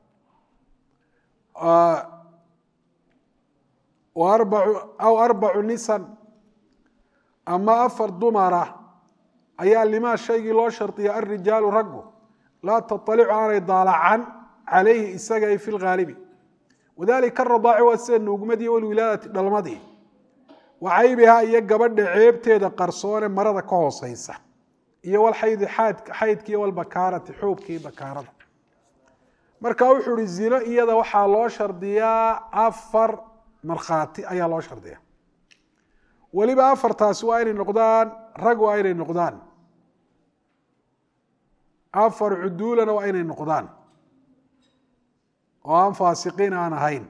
S1: aw 4 nisan ama 4 dumara ayaa limaa shaygii loo shardiya alrijaalu raggu laa taطalicu aanay daalacan calayhi isaga ay fi lgaalibi. wadalika aradaaci waa sida nuugmadii walwilaadati dhalmadii, wa caybihaa iyo gabadha ceebteeda qarsoone marada ka hooseysa, iyo walxaydi xaydkiiyo walbakaarati xuubkii bakaarada. marka wuxuu ihi zino iyada waxaa loo shardiyaa 4 markhaati ayaa loo shardiya, weliba 4taasi waa inay noqdaan rag, waa inay noqdaan 4 cuduulana waa inay noqdaan oo aan faasiqiin aan ahayn.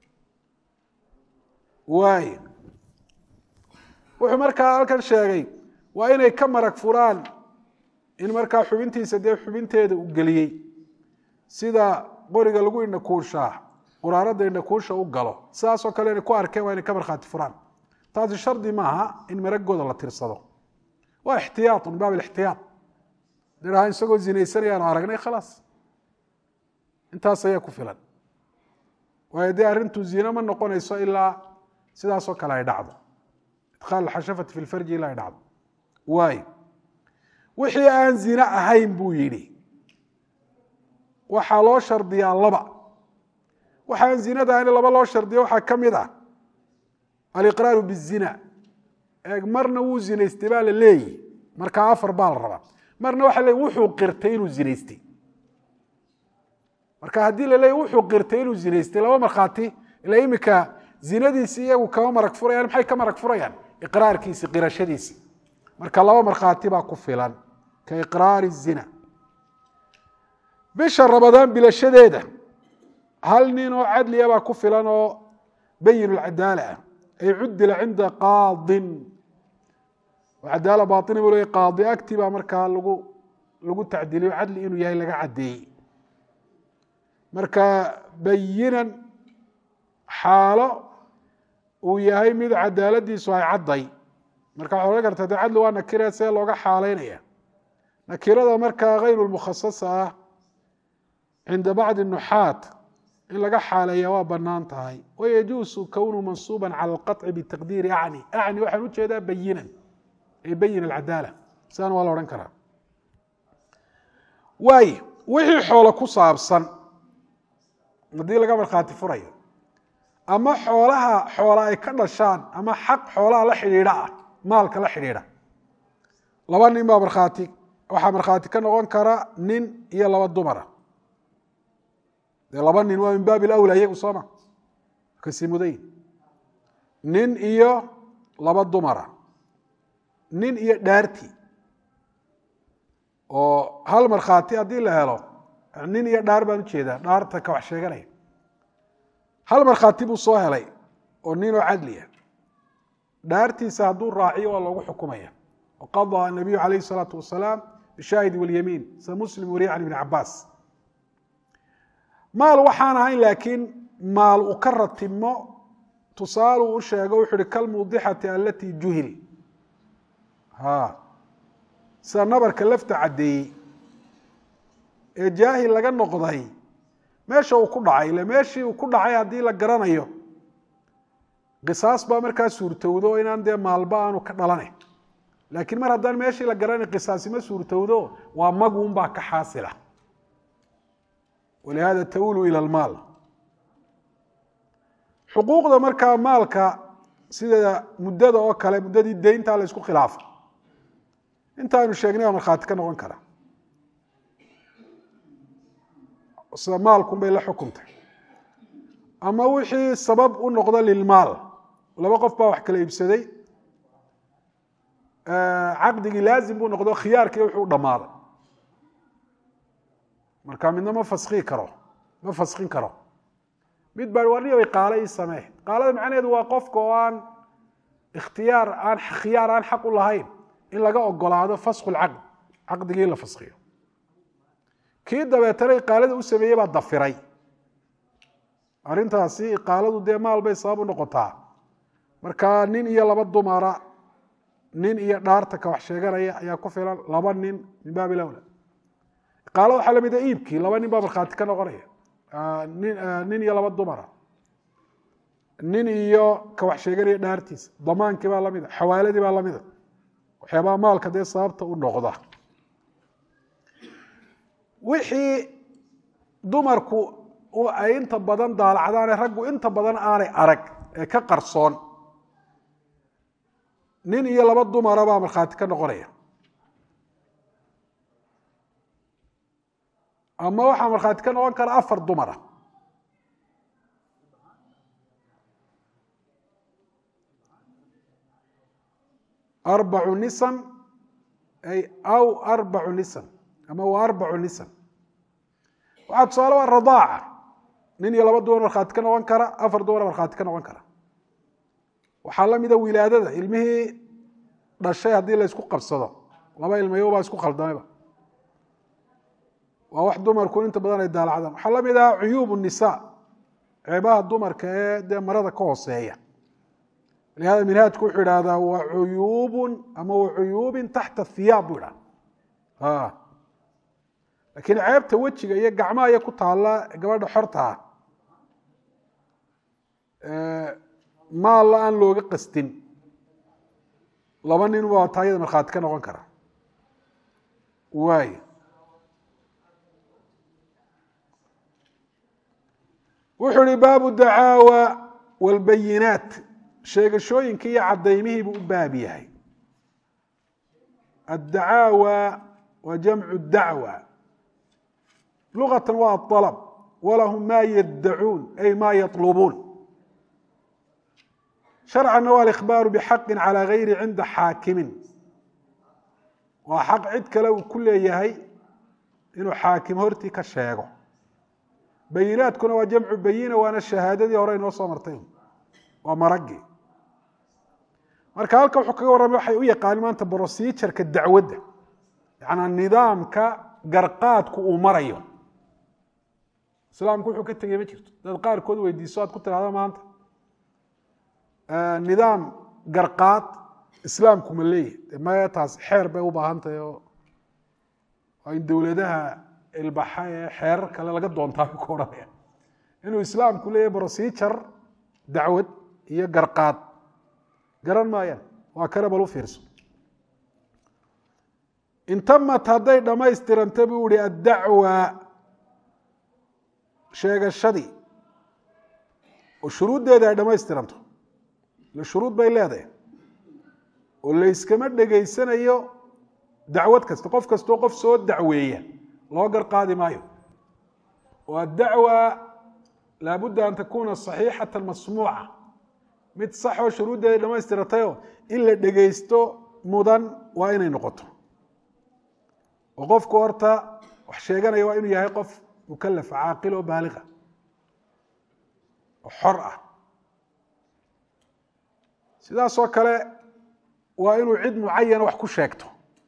S1: waay wuxuu markaa halkan sheegay waa inay ka marag furaan in markaa xubintiisa dee xubinteeda uu geliyey, sida qoriga lagu indhakuushaa quraarada indhakuusha u galo, sidaasoo kale inay ku arkeen waa inay ka markhaati furaan. taasi shardi maaha in maragooda la tirsado, waa ixtiyaat min baab ixtiyaat. diraha isagoo zinaysanayaan aragnay khalaas intaas ayaa ku filan, waayo dee arrintu zina ma noqonayso ilaa sidaasoo kale ay dhacdo, idkhaal xashafati fi lfarji ilaa ay dhacdo. waayo wixii aan zina ahayn buu yidhi waxaa loo shardiyaa 2. waxaan zinada ahayn 2 loo shardiya waxaa ka mid ah aliqraaru bizina. marna wuu zinaystay baa la leeyihi, markaa 4 baa la rabaa. marna waxa le wuxuu qirtay inuu zinaystay, marka haddii la leeyahy wuxuu qirtay inuu zinaystay 2 markhaati ila imika zinadiisi iyagu kama marag furayaan. maxay ka marag furayaan? iqraarkiisi, qirashadiisi. marka 2 markhaati baa ku filan ka iqraari zina. bisha ramadaan bilashadeeda 1 nin oo cadliya baa ku filan oo bayin lcadaala ah, ay cudila cinda qaadin. cadaala baaini buu leeyahy qaadi agti baa markaa lagu tacdiliyo cadli inuu yahay laga caddeeyey. marka bayinan xaalo uu yahay mid cadaaladiisu ay cadday marka waxaa ohan karta de cadli waa nakira see looga xaaleynaya nakirada markaa hayru lmukhasasa ah cinda bacdi nuxaat in laga xaaleeya waa banaan tahay wayajuusu kownu mansuuba cala alqaطci bitaqdiiri acni waxaan ujeedaa bayinan ay bayin alcadaala sidaan waa la odhan karaa waayo wixii xoolo ku saabsan haddii laga markhaati furayo ama xoola ay ka dhashaan ama xaq xoolaha la xidhiidha ah maalka la xidhiidha laba nin baa waxaa markhaati ka noqon kara nin iyo laba dumara dee laba nin waa min baab ilawla iyagu sooma kasii mudayin nin iyo laba dumara nin iyo dhaartii oo hal markhaati haddii la helo nin iyo dhaar baan ujeedaa dhaarta ka wax sheeganaya hal markhaati buu soo helay oo ninoo cadliya dhaartiisa hadduu raaciyo waa loogu xukumaya waqadaa anabiyu calayhi الsalaatu wasalaam bishaahidi walyamiin sida muslim wariye can ibni cabaas maal waxaan ahayn laakiin maal uu ka ratimo tusaaluu u sheego wuxu uhi kalmuudixati alatii juhil sida nabarka lafta caddeeyey ee jaahil laga noqday meesha uu ku dhacay ile meeshii uu ku dhacay haddii la garanayo qisaas baa markaa suurtowdo inaan dee maalba aanu ka dhalanayn laakiin mar haddaan meeshii la garanayn qisaasi ma suurtowdo waa maguun baa ka xaasila walihada tawulu ila almaal xuquuqda markaa maalka sida muddada oo kale muddadii deyntaa la isku khilaafay intaaynu sheegnay waa markhaati ka noqon kara sida maalkun bay la xukuntay ama wixii sabab u noqda lilmaal laba qof baa wax kala iibsaday caqdigii laazim buu noqdo khiyaarkii wuxuu u dhammaaday marka midna ma faskin karo mid baa warniyo qaalo ii samee qaalada macnaheedu waa qofka oo aan khiyaar aan xaq u lahayn in laga ogolaado fasku lcaqd caqdigii in la faskiyo kii dabeetana iqaalada u sameeyey baa dafiray arrintaasi iqaaladu dee maal bay sabab u noqotaa marka nin iyo laba dumara nin iyo dhaarta ka wax sheeganaya ayaa ku filan laba nin min baab ilawla iqaalada waxaa lamid a iibkii laba nin baa markhaati ka noqonaya nin iyo laba dumara nin iyo ka wax sheeganaya dhaartiisa damaankii baa lamida xawaaladii baa lamida waxyaabaha maalka dee sababta u noqda wixii dumarku ay inta badan daalacdaane raggu inta badan aanay arag ee ka qarsoon nin iyo laba dumara baa markhaati ka noqonaya ama waxaa markhaati ka noqon kara 4 dumara arbacu nisan aw 4 nisan ama waa 4 nisan waxaa tusaale waa radaaca nin iyo laba dumar markhaati ka noqon kara 4 dumar markhaati ka noqon kara waxaa la mida wilaadada ilmihii dhashay haddii la isku qabsado laba ilmayo baa isku khaldamayba waa wax dumarku inta badan ay daalacdaan waxaa la mid ah cuyuub الnisaa ceebaha dumarka ee dee marada ka hooseeya lihada minhaajku wuxuu ihahdaa wa cuyuubun ama wa cuyuubin taxta hiyaab buu idhaha laakiin ceebta wejiga iyo gacmaha iyo ku taalla gabadha xorta ah maalla aan looga qastin laba nin waa taayada markhaati ka noqon kara waay wuxuu ihi baabu dacaawa wاlbayinaat sheegashooyinkii iyo cadaymihii buu u baab yahay addacaawa waa jamcu dacwa lugatan waa aطalb walahum ma yaddacuun ay ma yaطlubuun sharcanna waa alikhbaaru bixaqi calى gayri cinda xaakimin waa xaq cid kale uu ku leeyahay inuu xaakim hortii ka sheego bayinaadkuna waa jamcu bayina waana shahaadadii hore inoo soo martay waa maragii marka halka wuxuu kaga warramay waxay u yaqaani maanta procedureka dacwadda yacnaa nidaamka garqaadku uu marayo islaamku wuxuu ka tegey ma jirto dad qaarkood weydiiso aad ku tidhahda maanta nidaam garqaad islaamku ma leeyahy maya taas xeer bay u baahan tahay oo in dowladaha ilbaxa ee xeerar kale laga doontaa bay ku odhanaya inuu islaamku leeyahay procedure dacwad iyo garqaad garan maayaan waa kale bal u fiirso in tamat hadday dhammaystiranta buu ihi addacwa sheegashadii oo shuruuddeeda ay dhammaystiranto ila shuruud bay leedahay oo layskama dhegaysanayo dacwad kasta qof kastoo qof soo dacweeya loo garqaadi maayo oo addacwa laabudda an takuuna saxiixata masmuuca mid saxoo shuruuddeeda dhammaystiratayoo in la dhegaysto mudan waa inay noqoto oo qofku horta wax sheeganaya waa inuu yahay qof mukallaf caaqil oo baaliqa oo xor ah sidaasoo kale waa inuu cid mucayana wax ku sheegto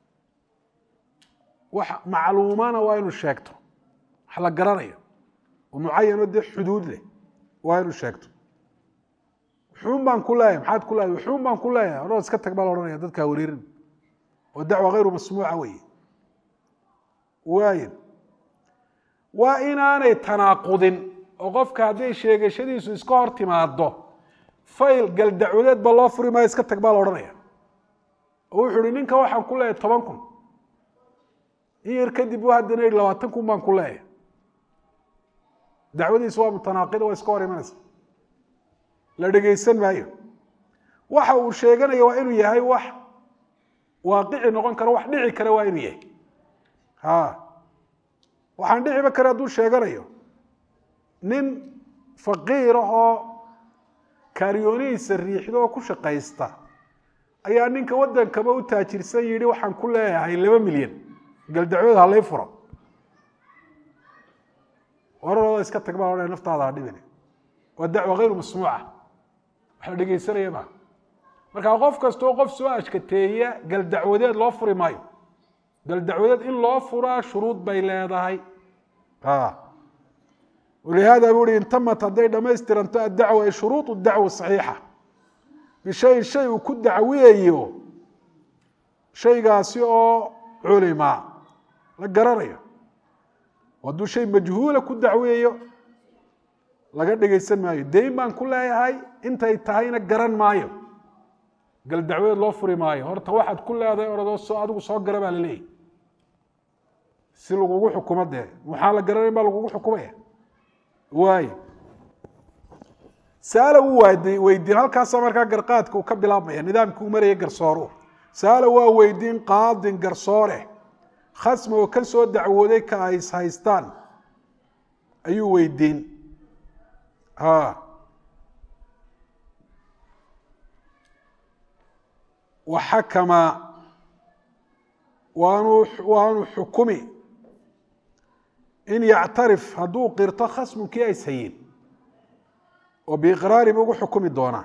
S1: wax macluumana waa inuu sheegto wax la garanayo oo mucayanoo dee xuduud leh waa inuu sheegto wuxuun baan ku leeyahay maxaad ku leedahay wuxuun baan ku leeyahay odhan iska tag baa la odhanaya dadkaa wareerin oo dacwa hayru masmuuca weeye waayo waa inaanay tanaaqudin oo qofka hadday sheegashadiisu iska hor timaado fayl galdacwadeed ba loo furi maayo iska tag baa la odhanaya oo wuxuu uhi ninka waxaan ku leeyahay 10,000 in yar kadib u haddana yidhi 20,000 baan ku leeyahay dacwadiisu waa mutanaaqida waa iska hor imanaysa la dhegaysan maayo waxa uu sheeganaya waa inuu yahay wax waaqici noqon karo wax dhici kara waa inuu yahay waxaan dhiciba kare hadduu sheeganayo nin faqiir ahoo kaaryoonihiisa riixdo oo ku shaqaysta ayaa ninka waddankaba u taajirsan yidhi waxaan ku leeyahay 2 milyan galdacwad ha lay furo wararooda iska tag baa odhanaya naftaada ha dhibine waa dacwa hayru masmuuca wax la dhegaysanaya maa markaa qof kastoo qof soo ashkateeya galdacwadeed loo furi maayo galdacwadeed in loo furaa shuruud bay leedahay ولهذا بوري إن تمت هذي دميسترنت الدعوة شروط الدعوة الصحيحة بشيء وكد دعويه شيء قاسيو علماء لقراريه ودو شيء مجهول كد دعويه لقد دغيسن مايو دايما كلها هاي انت تهينا قران مايو قال دعويه لو فري مايو horta waxaad ku leedahay orado soo adigu soo garaba leeyahay si lagu xukuumade waxa la garanay ba lagu xukumaya waay saala weydiin halkaas markaa garqaadka uu ka bilaabmaya nidaamku maraya garsooro saala waa weydiin qaadin garsoore khasmo oo kan soo dacwooday ka ay haystaan ayuu weydiin وحكم وانو حكمي إن يعترف هدو قرط خصم كي أي سيين وبإقرار بيقو حكمي دونا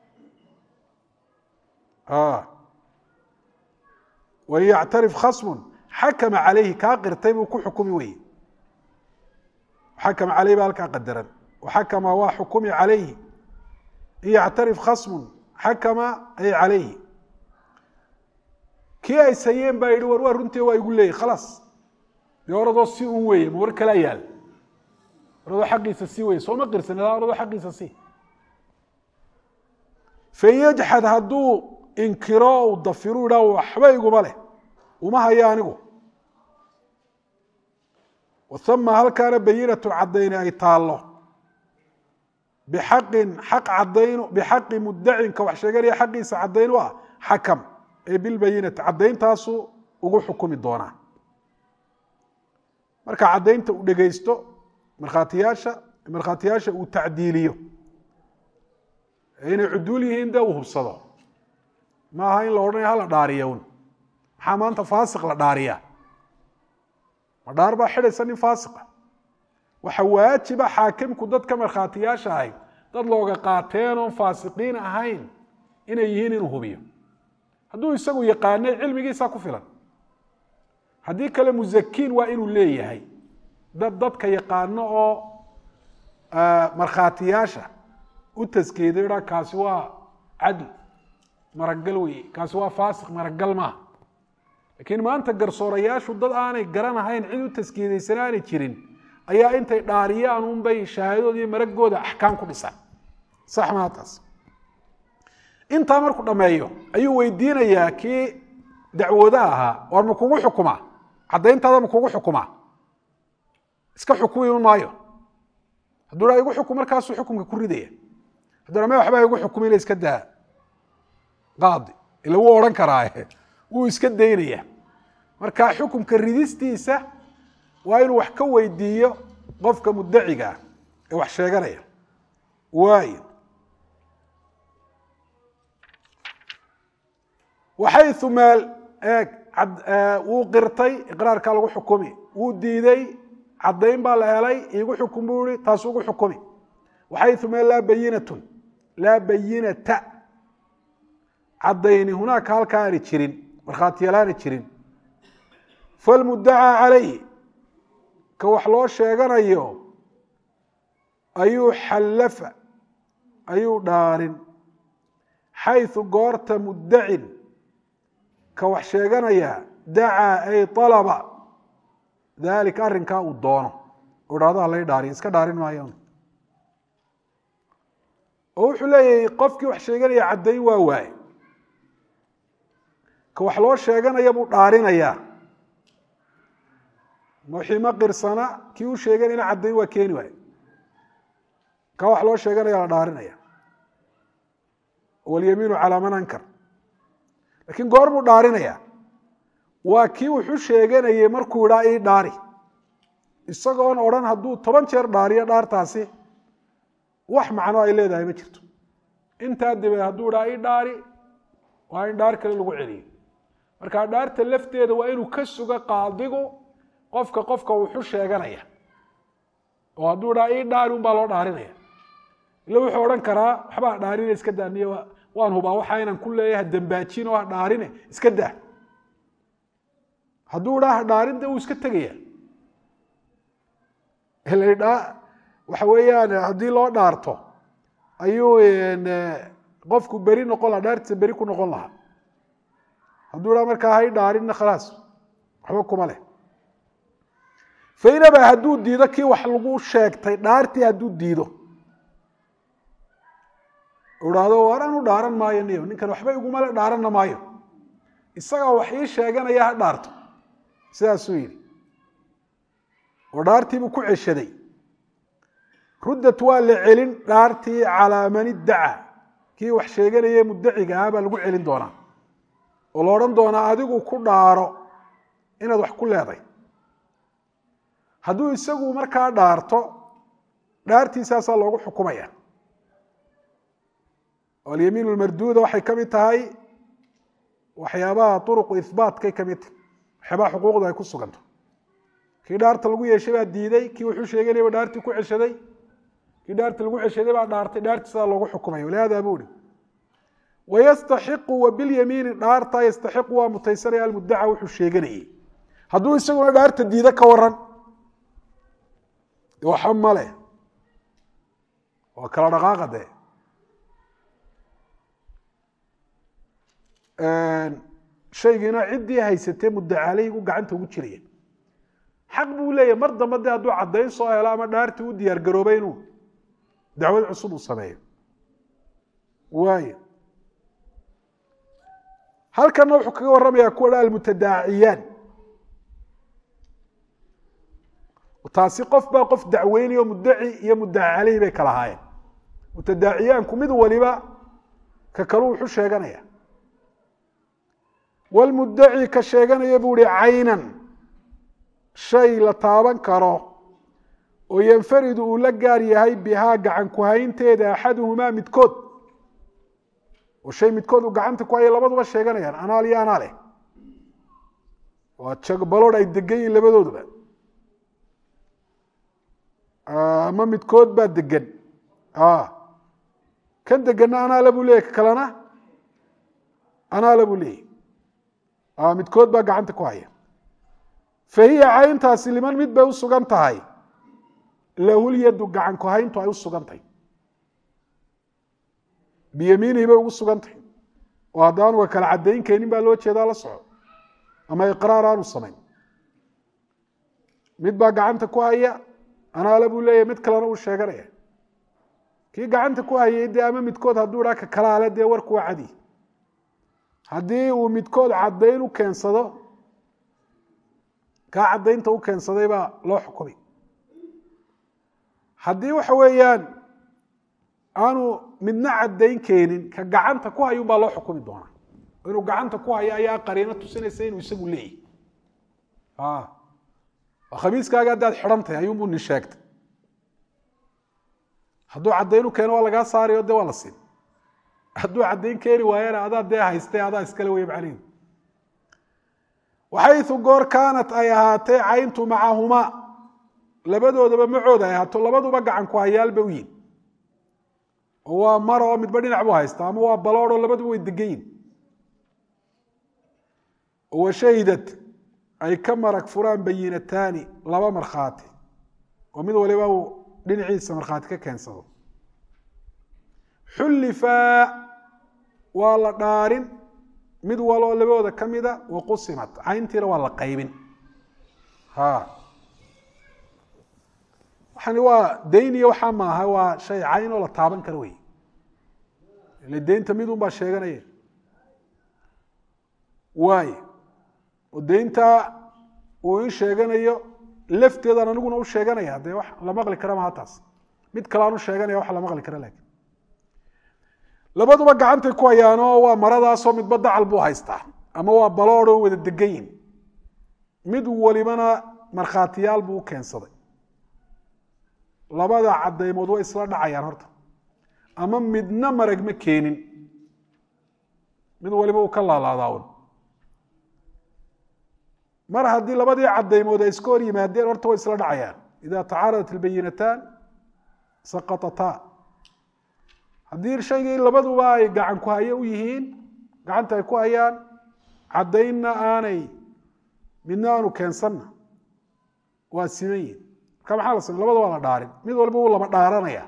S1: ويعترف خصم حكم عليه كاقرتي بيقو حكمي وي حكم عليه بالك قدرا وحكم وحكمي عليه إن يعترف خصم حكم أي عليه كي أي سيين بايد ورور رنتي ويقول لي خلاص يوردو سي وي مور كلا يال رضو حقي سي وي سو ما قرسن لا رضو حقي سي فيجحد هدو انكروا وضفروا له وحبا يقوم له وما هيا انغو وثم هل كان بينة عدين اي تالو حق عدين بحق مدعي كوحشغري حقي سعدين حكم اي بالبينة عدين تاسو ugu xukumi doona marka cadaynta uu dhageysto markhaatiyaasha uu tacdiiliyo inay cuduul yihiin daa uu hubsado ma aha in la odhanayo hala dhaariyo maxaa maanta faasiq la dhaariya ma dhaar baa xidhaysa nin faasiqa waxa waajiba xaakimku dadka markhaatiyaasha ahay dad looga qaateen oon faasiqiin ahayn inay yihiin inuu hubiyo hadduu isagu yaqaanay cilmigiisa ku filan haddii kale muzakiin waa inuu leeyahay dadka yaqaano oo markhaatiyaasha u taskeeday kaasi waa cadl maragal weeye kaasi waa faasiq maragal maaha laakiin maanta garsoorayaashu dad aanay garanahayn cid u taskiyadaysan aanay jirin ayaa intay dhaariyaan unbay shahaadooda iyo maragooda axkaam ku dhisaan sax maa taas intaa markuu dhammeeyo ayuu weydiinayaa kii dacwoodaha ahaa war ma kugu xukumaa caddayntaada ma kugu xukumaa iska xukumi maayo hadduu dhaa igu xukum markaasuu xukumka ku ridaya hadduu dhaa me waxbaa igu xukumi ila iska daa qaadi ila wuu odhan karaaye wuu iska daynaya marka xukumka ridistiisa waa inuu wax ka weydiiyo qofka muddaciga ee wax sheeganaya waayo waxayثu meel eeg wuu qirtay iqraarkaa lagu xukumi wuu diiday caddayn baa la helay iigu xukum buu ihi taasuu ugu xukumi waxayثu meel laa bayinata caddayni hunaaka halkaa aani jirin markhaatiyalaani jirin falmudacaa calayhi ka wax loo sheeganayo ayuu xallafa ayuu dhaarin xayثu goorta muddacin ka wax sheeganaya dacaa ay alaba daalika arrinkaa uu doono u dhahdo halay dhaariyo iska dhaarin maayo oo wuxuu leeyahay qofkii wax sheeganaya caddayn waa waaye ka wax loo sheeganaya buu dhaarinayaa wixii ma qirsana kii u sheeganayna caddayn waa keeni waaye ka wax loo sheeganaya la dhaarinaya walyamiinu calaa man ankar laakiin goor buu dhaarinaya waa kii wuxuu sheeganayay markuu idhaa ii dhaari isagoon odhan hadduu 10 jeer dhaariyo dhaartaasi wax macno ay leedahay ma jirto intaa dabeed hadduu idhaa ii dhaari waa in dhaar kale lagu celiyo marka dhaarta lafteeda waa inuu ka suga qaadigu qofka wuxuu sheeganaya oo hadduu idhaa ii dhaari unbaa loo dhaarinaya ila wuxuu odhan karaa waxbaa dhaarina iska daaniyo waan hubaa waxa inaan ku leeyahay dambaajin oo dhaarine iska daa hadduu idhaa dhaarinta uu iska tegaya waxa weeyaan haddii loo dhaarto ayuu qofku beri noqon lahaa dhaartiisa beri ku noqon lahaa hadduu idhaa markaa hay dhaarinna khalaas waxba kuma leh fainaba hadduu diido kii wax lagu sheegtay dhaartii hadduu diido idhaahdo war anu dhaaran maayo niyo ninkan waxba iguma le dhaaranna maayo isagaa wax ii sheeganaya ha dhaarto sidaasuu yidhi oo dhaartiibuu ku ceshaday ruddat waa la celin dhaartii calaa man iddaca kii wax sheeganaya muddaciga ahaa baa lagu celin doonaa oo la odhan doonaa adigu ku dhaaro inaad wax ku leeday hadduu isagu markaa dhaarto dhaartiisaasaa loogu xukumaya alyamiin lmarduuda waxay ka mid tahay waxyaabaha uruqu ihbaatkay ka mid tahay waxyaabaha xuquuqda ay ku suganto kii dhaarta lagu yeeshay baa diiday kii wuxuu sheeganaya baa dhaartii ku ceshaday kii dhaarta lagu ceshaday baa dhaartay dhaartiisaa loogu xukumaya walihaada buu ihi wayastaxiqu wabilyamiini dhaarta yastaxiqu waa mutaysanaya almuddaca wuxuu sheeganayay hadduu isaguna dhaarta diida ka waran waxa male waa kala dhaqaaqa dee shaygiina ciddii haysatee muddacaleygu gacanta ugu jiraya xaq buu leeyahay mar dambe dee hadduu caddayn soo helo ama dhaartii u diyaar garoobay inuu dacwad cusub uu sameeyo waayo halkanna wuxuu kaga warramayaa kuwa dha almutadaaciyaan taasi qof baa qof dacweynayo muddaci iyo muddaca caleyhi bay kala ahaayeen mutadaaciyaanku mid waliba ka kalu wuxuu sheeganaya walmuddaci ka sheeganaya buu ihi caynan shay la taaban karo oo yanfaridu uu la gaar yahay bihaa gacan ku haynteeda axaduhumaa midkood oo shay midkood uu gacanta ku haya labaduba sheeganayaan anaal iyo anaa leh waa jagbaloodh ay degan yihin labadooduba ama midkood baa degan kan deganna anaale buu leeyay ka kalena anaale buu leeyay midkood baa gacanta ku haya fahiya cayntaasi liman mid bay u sugan tahay lahulyadu gacan ku hayntu ay u sugan tahay biyamiinihi bay ugu sugantahay oo haddaan wa kala caddayn keenin baa loo jeedaa la soco ama iqraar aanu samayn mid baa gacanta ku haya anaale buu leeyahay mid kalena uu sheeganaya kii gacanta ku hayay dee ama midkood hadduu idhaa ka kalaale dee warku waa cadi haddii uu midkood caddayn u keensado kaa caddaynta u keensaday baa loo xukumay haddii waxa weeyaan aanu midna caddayn keenin ka gacanta ku hayun baa loo xukumi doonaa inuu gacanta ku hayo ayaa qariino tusinaysa inuu isagu leeyahy khamiiskaaga haddaad xidhan tahay ayuunbuu nin sheegtay hadduu caddayn u keeno waa lagaa saarayo dee waa la siin hadduu caddayn keeni waayana adaa dee haystay adaa iskale wey macnihi waxaytu goor kaanat ay ahaatay cayntu macahumaa labadoodaba macooda ay ahaato labaduba gacan ku hayaalba u yihin oo waa maro oo midba dhinac buu haysta ama waa baloodoo labaduba way degan yihin washahidad ay ka marag furaan bayinataani laba markhaati oo mid waliba uu dhinaciisa markhaati ka keensado xullifaa waa la dhaarin mid waloo labadooda ka mida waqusimat cayntiina waa la qaybin waxani waa dayn iyo waxaa maaha waa shay cayn oo la taaban karo wey ile deynta midun baa sheeganaya waayo oo deynta uu ii sheeganayo lafteedan aniguna u sheeganaya dee wax la maqli kara maha taas mid kale aan u sheeganaya wax la maqli kara laakiin labaduba gacantay ku hayaanoo waa maradaasoo midba dacal buu haystaa ama waa baloodoo wada degan yihin mid walibana markhaatiyaal buu u keensaday labada caddaymood way isla dhacayaan horta ama midna marag ma keenin mid waliba uu ka laalaadaawn mar haddii labadii caddaymood ay iska hor yimaadeen horta way isla dhacayaan ida tacaaradat albayinataan saqatataa haddii shaygii labaduba ay gacan ku haye u yihiin gacanta ay ku hayaan caddaynna aanay midna aanu keensanna waa siman yihin marka maxaa la samey labada waa la dhaarin mid walba wuu laba dhaaranaya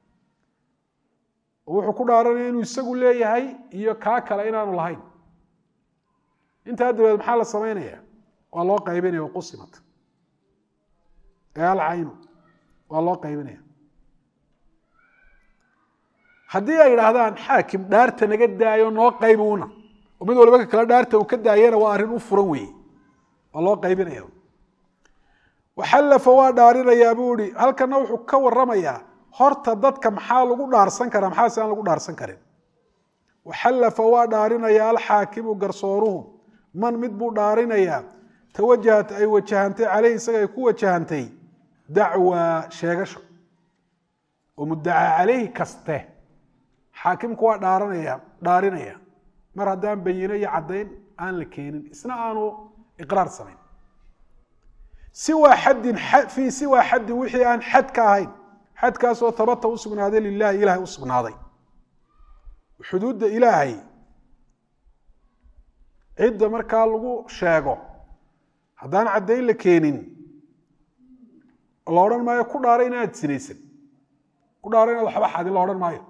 S1: oo wuxuu ku dhaaranaya inuu isagu leeyahay iyo kaa kale inaanu lahayn intaa dabeed maxaa la samaynaya waa loo qaybinaya waqusimat ee alcaynu waa loo qaybinaya haddii ay idhaahdaan xaakim dhaarta naga daayo noo qaybuuna oo mid waliba ka kale dhaarta uu ka daayana waa arrin u furan weeye waa loo qaybinaya waxallafa waa dhaarinayaa buu ihi halkana wuxuu ka waramayaa horta dadka maxaa lagu dhaarsan karaa maxaase aan lagu dhaarsan karin waxallafa waa dhaarinayaa alxaakimu garsooruhu man mid buu dhaarinayaa tawajahat ay wajahantay caleyhi isaga ay ku wajahantay dacwa sheegasho oo muddacaa caleyhi kaste xaakimku waa dhaarinaya mar haddaan bayino iyo caddayn aan la keenin isna aanu iqraar samayn fii siwaa xaddin wixii aan xad ka ahayn xadkaasoo habata u sugnaaday lilahi ilahay u sugnaaday xuduudda ilaahay cidda markaa lagu sheego haddaan caddayn la keenin la odhan maayo ku dhaara inaad sinaysan ku dhaara inaad waxba xadin la odhan maayo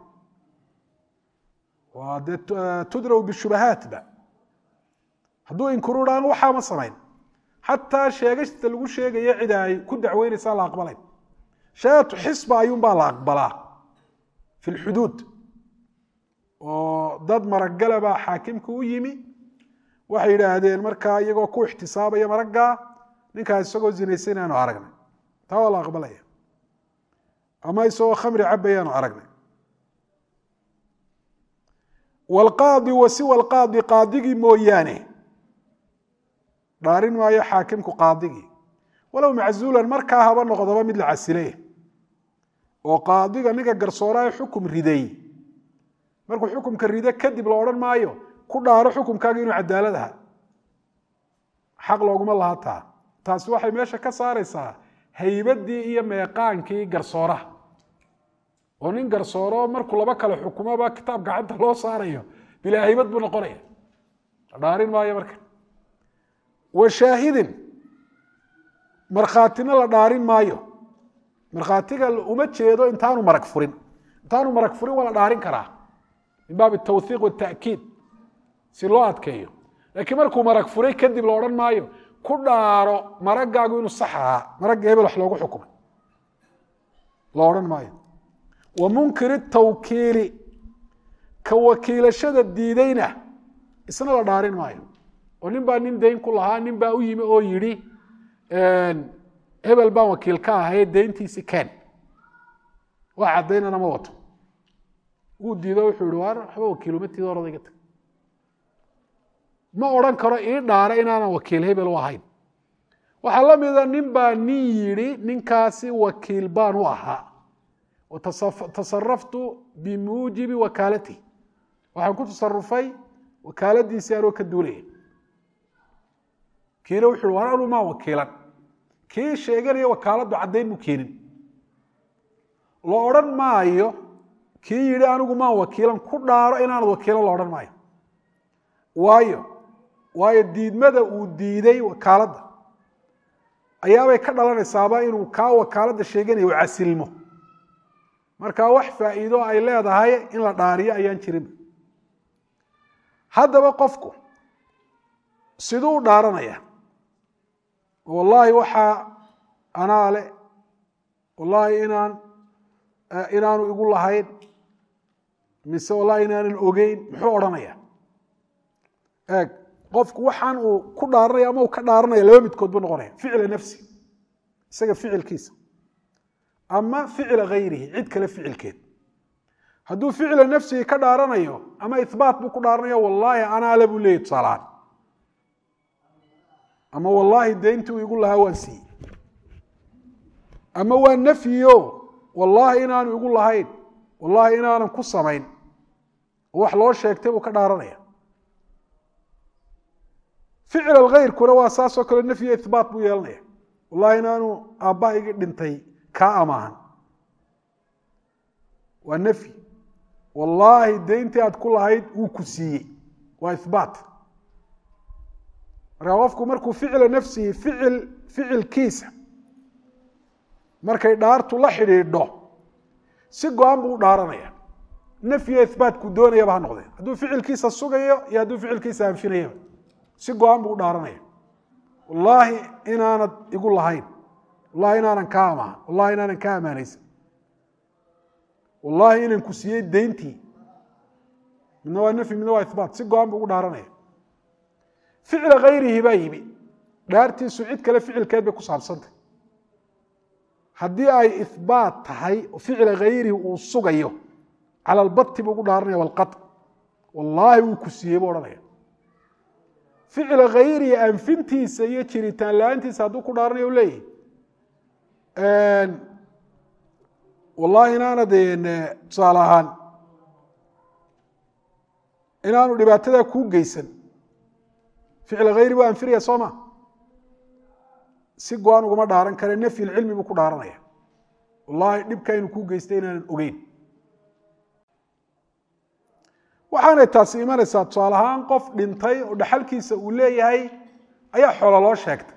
S1: waa dee tudraw bishubahaatba hadduu inkuru dhaan waxaa ma samayn xataa sheegashta lagu sheegayo cid ay ku dacweynaysaa la aqbalayn shahaadatu xisba ayuunbaa la aqbalaa fi lxuduud oo dad maraggala baa xaakimka u yimi waxay yidhaahdeen markaa iyagoo ku ixtisaabaya maraggaa ninkaas isagoo zinaysan aanu aragnay taa waa la aqbalaya ama isagoo khamri cabayaanu aragnay wlqaadi wa siwa alqaadi qaadigii mooyaane dhaarin maayo xaakimku qaadigii walow maczuulan markaa haba noqdoba mid la casilay oo qaadiga ninka garsooraha xukum riday markuu xukumka rido kadib la odhan maayo ku dhaaro xukumkaaga inuu cadaalad aha xaq looguma laha taa taasi waxay meesha ka saaraysaa haybadii iyo meeqaankii garsooraha oo nin garsooro markuu laba kale xukumoba kitaab gacanta loo saarayo bilaa haybad buu noqonaya dhaarin maayo marka wa shaahidin markhaatina la dhaarin maayo markhaatiga uma jeedo intaanu marag furin waa la dhaarin karaa min baab الtawhiiq والتأkiid si loo adkeeyo laakiin markuu marag furay kadib la odhan maayo ku dhaaro maragaagu inuu sax ahaa maragga hebel wax loogu xukumay la odhan maayo wa munkir الtawkiili ka wakiilashada diidayna isna la dhaarin maayo oo nin baa nin dayn ku lahaa nin baa u yimi oo yidhi hebel baan wakiil ka ahaye dayntiisi keen wax caddaynana ma wato wuu diido wuxuu yihi waar waxba wakiilumatiida orada iga tag ma odhan karo ii dhaara inaanan wakiil hebel u ahayn waxaa la mida nin baa nin yidhi ninkaasi wakiil baan u ahaa tasaraftu bimuujibi wakaalatihi waxaan ku tasarufay wakaaladiisii anoo ka duulaya kiina wuxu uhi war anu maan wakiilan kii sheeganaya wakaaladdu caddayn mu keenin la odhan maayo kii yidhi anigu maan wakiilan ku dhaaro inaanad wakiilan la odhan maayo waayo diidmada uu diiday wakaaladda ayaabay ka dhalanaysaaba inuu kaa wakaaladda sheeganaya u casilmo marka wax faa'iido ay leedahay in la dhaariyo ayaan jirin haddaba qofku siduu u dhaaranaya wallaahi waxaa anaa le wallaahi inaanu igu lahayn mise wallahi inaanan ogeyn muxuu odhanaya eeg qofku waxaan uu ku dhaaranaya ama uu ka dhaaranaya laba midkood buu noqonaya ficla nafsi isaga ficilkiisa ama ficla gayrihi cid kale ficilkeed hadduu ficla nafsihi ka dhaaranayo ama ihbaat buu ku dhaaranaya wallaahi anaa le buu leeyahy tusaalahaan ama wallaahi dayntii uu igu lahaa waan siiyey ama waa nafyiyo wallaahi inaanu igu lahayn wallaahi inaanan ku samayn oo wax loo sheegtay buu ka dhaaranaya ficil alghayrkuna waa saasoo kale nafyiyo ihbaat buu yeelanaya wallahi inaanu aabbaha igi dhintay kaa amaahan waa nafyi wallaahi dayntii aad ku lahayd wuu ku siiyey waa ihbaat markaa qofku markuu ficla nafsihi ficilkiisa markay dhaartu la xidhiidho si go-aan buu u dhaaranaya nafyiyo ihbaatku doonayaba ha noqdee hadduu ficilkiisa sugayo iyo hadduu ficilkiisa anfinayaba si go-aan buu u dhaaranaya wallaahi inaanad igu lahayn wallahi inaanan kaa amahan wallahi inaanan kaa amaanaysan wallaahi inaan ku siiyey dayntii midna waa nafyi midna waa ihbaat si go-aan buu ugu dhaaranaya ficla gayrihi baa yimi dhaartiisu cid kale ficilkeed bay ku saabsantay haddii ay ihbaat tahay oo ficla gayrihi uu sugayo cala albati buu ugu dhaaranaya walqaط wallaahi wuu ku siiyey buu odhanaya ficla gayrihi anfintiisa iyo jiritaan la-aantiisa hadduu ku dhaaranayo u leeyahy wallaahi inaanad tusaale ahaan inaanu dhibaatadaa kuu geysan ficil hayri buu anfinaya soo ma si go-aan ugama dhaaran kare nafyi lcilmi buu ku dhaaranaya wallaahi dhibka inuu kuu geystay inaanan ogeyn waxaanay taasi imanaysaa tusaale ahaan qof dhintay oo dhaxalkiisa uu leeyahay ayaa xoolo loo sheegtay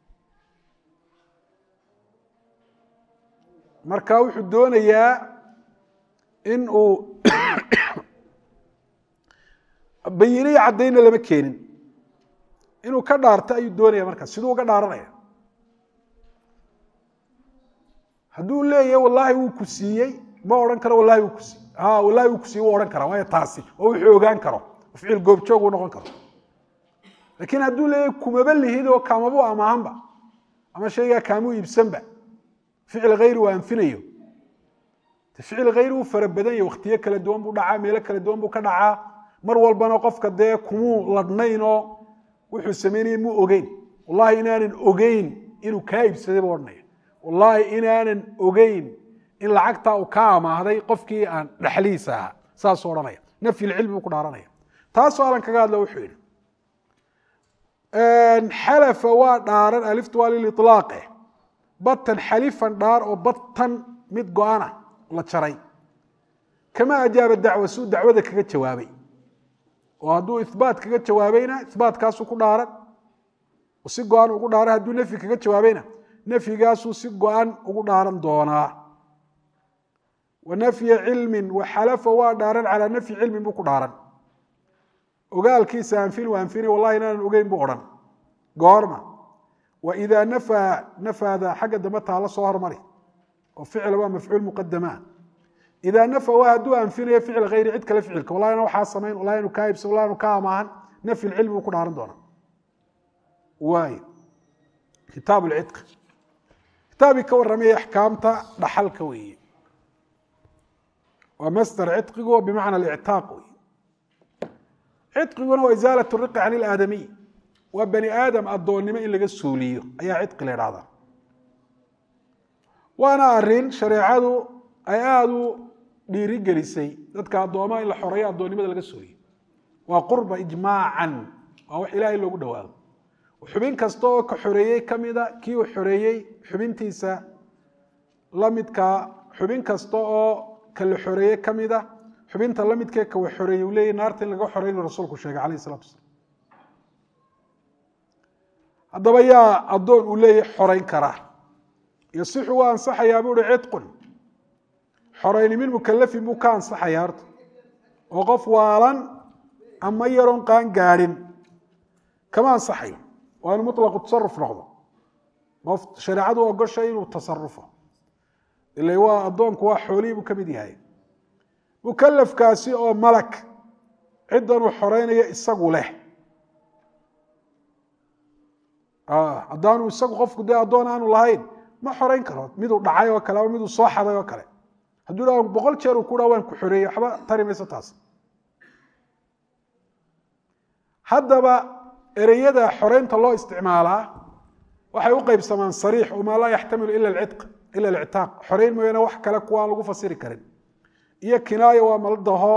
S1: marka wuxuu doonayaa in uu bayiniyo caddaynna lama keenin inuu ka dhaarto ayuu doonaya markaas siduu uga dhaaranaya hadduu leeyahay wallaahi wuu ku siiyey ma odhan karo wallahi wuu ku siiyey wallahi wuu ku siiyey wuu odhan karaa waayo taasi oo wuxuu ogaan karo ficil goobjoog uu noqon karo laakiin hadduu leeyahay kumaba lihid oo kaamabu amaahanba ama shaygaa kaamuu iibsanba ficil hayri uu anfinayo ficil hayri uu fara badan yahay wakhtiyo kala duwan buu dhacaa meelo kala duwan buu ka dhacaa mar walbana qofka dee kumuu ladhnayn oo wuxuu sameynayay muu ogeyn wallahi inaanan ogeyn inuu kaa iibsaday buu odhanaya wallaahi inaanan ogeyn in lacagtaa uu ka amaahday qofkii aan dhexlihiisa ahaa saasuu odhanaya nafyi lcilmi buu ku dhaaranaya taasoo alan kaga hadla wuxuu yidhi xalafa waa dhaaran aliftu waa liliطlaaqe batan xalifan dhaar oo batan mid go-ana la jaray kama ajaaba dacwa suu dacwada kaga jawaabay oo hadduu ihbaat kaga jawaabayna ihbaatkaasuu ku dhaaran oo si go-an ugu dhaaran hadduu nafyi kaga jawaabayna nafyigaasuu si go-an ugu dhaaran doonaa ونفي علم وحلف ودارا على نفي علم بو كدارن ogaalkiisa anfin waanfini wallahi inaan ogeyn buu oran goorma واذا نفى هذا حق دم taala soo hormari oo ficil waa mafcuul muqaddama إذا نفى وهدو أنفين فعل غير عد كلا فعلك والله أنا وحاس سمين والله أنا كايبس والله أنا كامان نفي العلم وكل هارن دونا واي كتاب العتق كتابي كور رمي أحكامته رحل كوي ومصدر عتق هو بمعنى الاعتاق عتق هو إزالة الرق عن الآدمي وبني آدم الضون ما إلا السولية أي عتق لهذا وأنا أرين شريعته أيادو dhiirigelisay dadka adooma in la xoreeyo adoonimada laga sooyay waa qurba ijmaacan waa wax ilaahay loogu dhawaado xubin kasta oo ka xoreeyay kamida kii uu xoreeyay xubintiisa lamidka xubin kasta oo kala xoreeyay kamida xubinta lamidka ka wax xoreeyay uu leeyahay naarta laga xoreeyo rasuulku sheegay kaleey salaatu wasalaam hadaba yaa adoon uu leeyahay xoreyn kara yasixu wa ansaxaya buu cidqun حرين من مكلف مكان صح يارد وقف والا أما يرون قان قارن كمان صحي وأنا مطلق التصرف نقضه شريعته وقال شيء وتصرفه اللي هو الضوء كوا حولي بكبدي هاي مكلف كاسي أو ملك عدا وحرين يسقوا له أدان ويسقوا قف قدام أدان أنا والله ما حرين كرات ميدو دعاية وكلام ميدو صاحة وكلام hadduu boqol jeer uu ku dhawaan ku xoreeyo waxba tari mayso taas haddaba ereyada xoreynta loo isticmaalaa waxay u qaybsamaan sariix oo ma la yaxtamilu ila al-itq ila al-i'taaq xoreyn mooyana wax kale kuwa lagu fasiri karin iyo kinaayo waa maldaho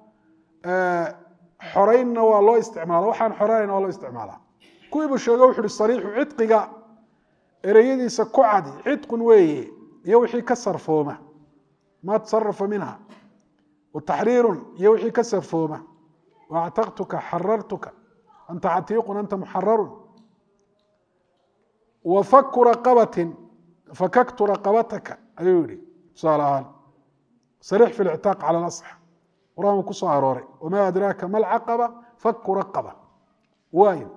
S1: xoreynna waa loo isticmaalaa waxaan xoreyn oo loo isticmaalaa kuwiibu sheegay wuxuu sariixu itqiga ereyadiisa ku cadi itqun weeye iyo wixii ka sarfooma ما تصرف منها وتحرير يوحي كسرفومة واعتقتك حررتك أنت عتيق أنت محرر وفك رقبة فككت رقبتك أيوري صالحان صريح في الاعتاق على الأصح ورام كسو عروري وما أدراك ما العقبة فك رقبة واين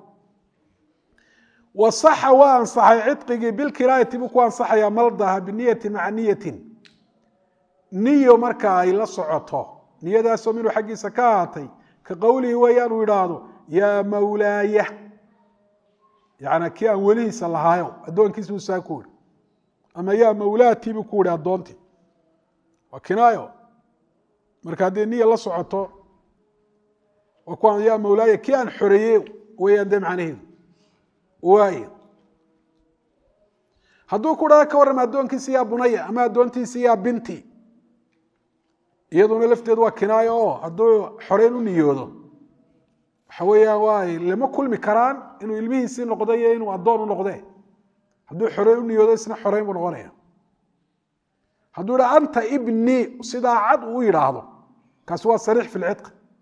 S1: وصح وانصح عتقي بالكراية بكوان صح يا ملضها بالنية مع نية niyo marka ay la socoto niyadaas oo minu xaqiisa ka aatay ka qowlihi wayaan uu yiraahdo ya mawlaaya yaana kii aan walihiisa lahaayo adoonkiisa uu saakoor ama ya mawlaati buu ku yiraahdo adoonti waa kinaayo marka hadii niyo la socoto waa kuwan ya mawlaaya kii aan xoreeyay wayaan macnaheedu waayo hadduu ku dhaado ka waran adoonkiisa ya bunaya ama adoontiisa ya binti iyaduna lafteedu waa kinaayo oo hadduu xoreyn u niyoodo waxa weeyaan waa lama kulmi karaan inuu ilmihiisii noqdo iyo inuu adoon u noqde hadduu xoreyn u niyoodo isna xoreyn buu noqonaya hadduu dha anta ibni sidaa cad uu yidhaahdo kaas waa sariix fi lcidq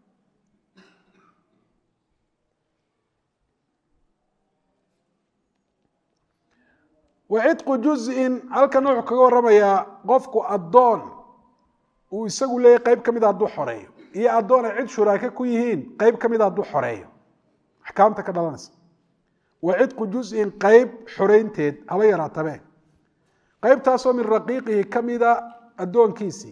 S1: وعتق جزء halka nooc kaga waramaya qofku adoon uu isagu leeyahay qayb kamid ah duu xoreeyo iyo adoon ay cid shuraaka ku yihiin qayb kamid ah duu xoreeyo ahkaamta ka dhalanaysa وعتق جزء qayb xoreynteed haba yaraatabe qaybtaas oo min raqiiqihi kamida adoonkiisi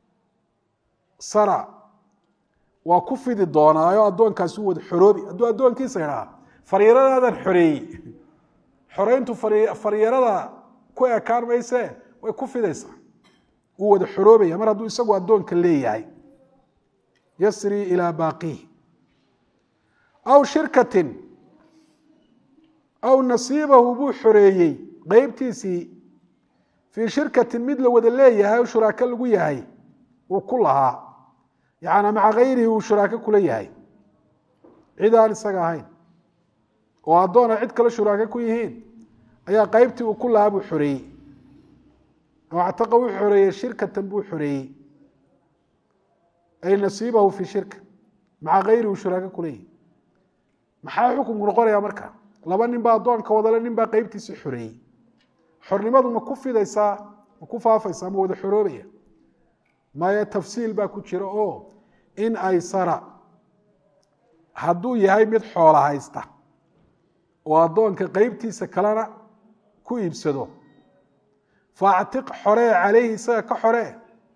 S1: sara waa ku fidi doonaayo adoonkaas uu wada xoroobi adoo adoonkiisa yaraa fariiradaadan xoreeyay xoreyntu fariirada ku ekaan mayse way ku fidaysaa uu wada xoroobaya mar hadduu isagu adoonka leeyahay yasri ilaa baaqihi aw shirkatin aw nasiibahu buu xoreeyey qaybtiisii fii shirkatin mid la wada leeyahay oo shuraako lagu yahay uu ku lahaa yacni maca gayrihi uu shuraako kula yahay cid aan isaga ahayn oo adoon ay cid kale shuraako ku yihiin ayaa qaybtii uu ku lahaa buu xoreeyey oo actaqa uu xoreeyey shirkatan buu xoreeyey ay nasiibahu fi shirka maca gayrihi uu shuraako ku leeyahay maxaa xukunku noqonayaa marka laba nin baa adoonka wadale nin baa qaybtiisii xoreeyey xornimadu ma ku fidaysaa ma ku faafaysaa ma wada xoroobaya maya tafsiil baa ku jira oo in aysara hadduu yahay mid xoola haysta oo addoonka qeybtiisa kalena ku iibsado faactiq xoree calayhi isaga ka xoree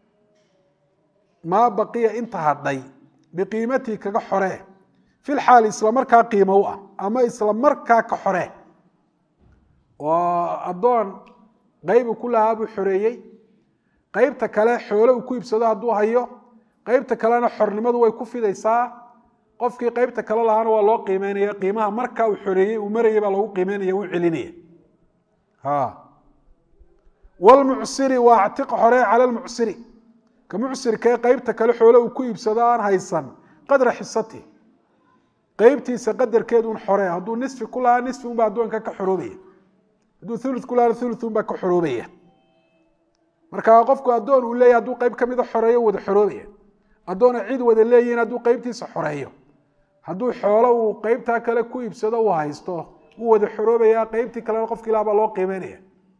S1: maa baqiya inta hadhay biqiimatii kaga xoree fi lxaali isla markaa qiimo u ah ama isla markaa ka xoree oo addoon qeybu ku lahaa buu xoreeyey qeybta kale xoole uu ku iibsado hadduu hayo qeybta kalena xornimadu way ku fidaysaa qofkii qeybta kale lahaana waa loo qiimeynaya qiimaha markaa uu xoreeyey uu marayay baa lagu qiimeynaya u celinaya wlmucsiri waa actiq xoree cala lmucsiri ka mucsirkae qeybta kale xoole uu ku iibsado aan haysan qadra xisati qeybtiisa qadarkeedun xoree hadduu nisfi ku lahaa nisfi unbaa addoonka ka xoroobaya hadduu ulu ku lahaa ulu unbaa ka xoroobaya marka qofku addoon uu leeyahy hadduu qeyb kamida xoreeyo wada xoroobaya addoona cid wada leeyihin hadduu qeybtiisa xoreeyo hadduu xoolo uu qeybtaa kale ku iibsado uu haysto wuu wada xoroobaya qeybtii kalena qofkii laha baa loo qiimeynaya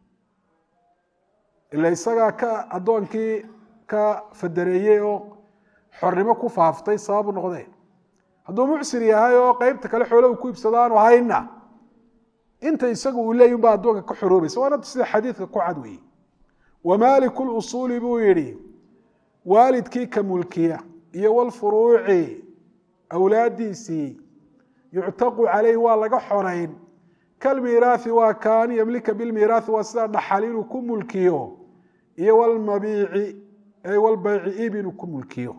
S1: ila isagaa ka addoonkii ka fadareeyey oo xornimo ku faaftay sababu noqdee hadduu mucsir yahay oo qeybta kale xoole uu ku iibsado aanu hayna inta isagu uu leeyi unbaa addoonka ka xoroobaysa waana sida xadiidka ku cad weeye wamaaliku lusuuli buu yidhi waalidkii ka mulkiya iyo walfuruuci awlaadiisii yuctaqu calayhi waa laga xorayn kalmiiraahi waa kaan yamlika bilmiiraahi waa sida dhaxal inuu ku mulkiyo iyo walmabiici ay walbayci iib inuu ku mulkiyo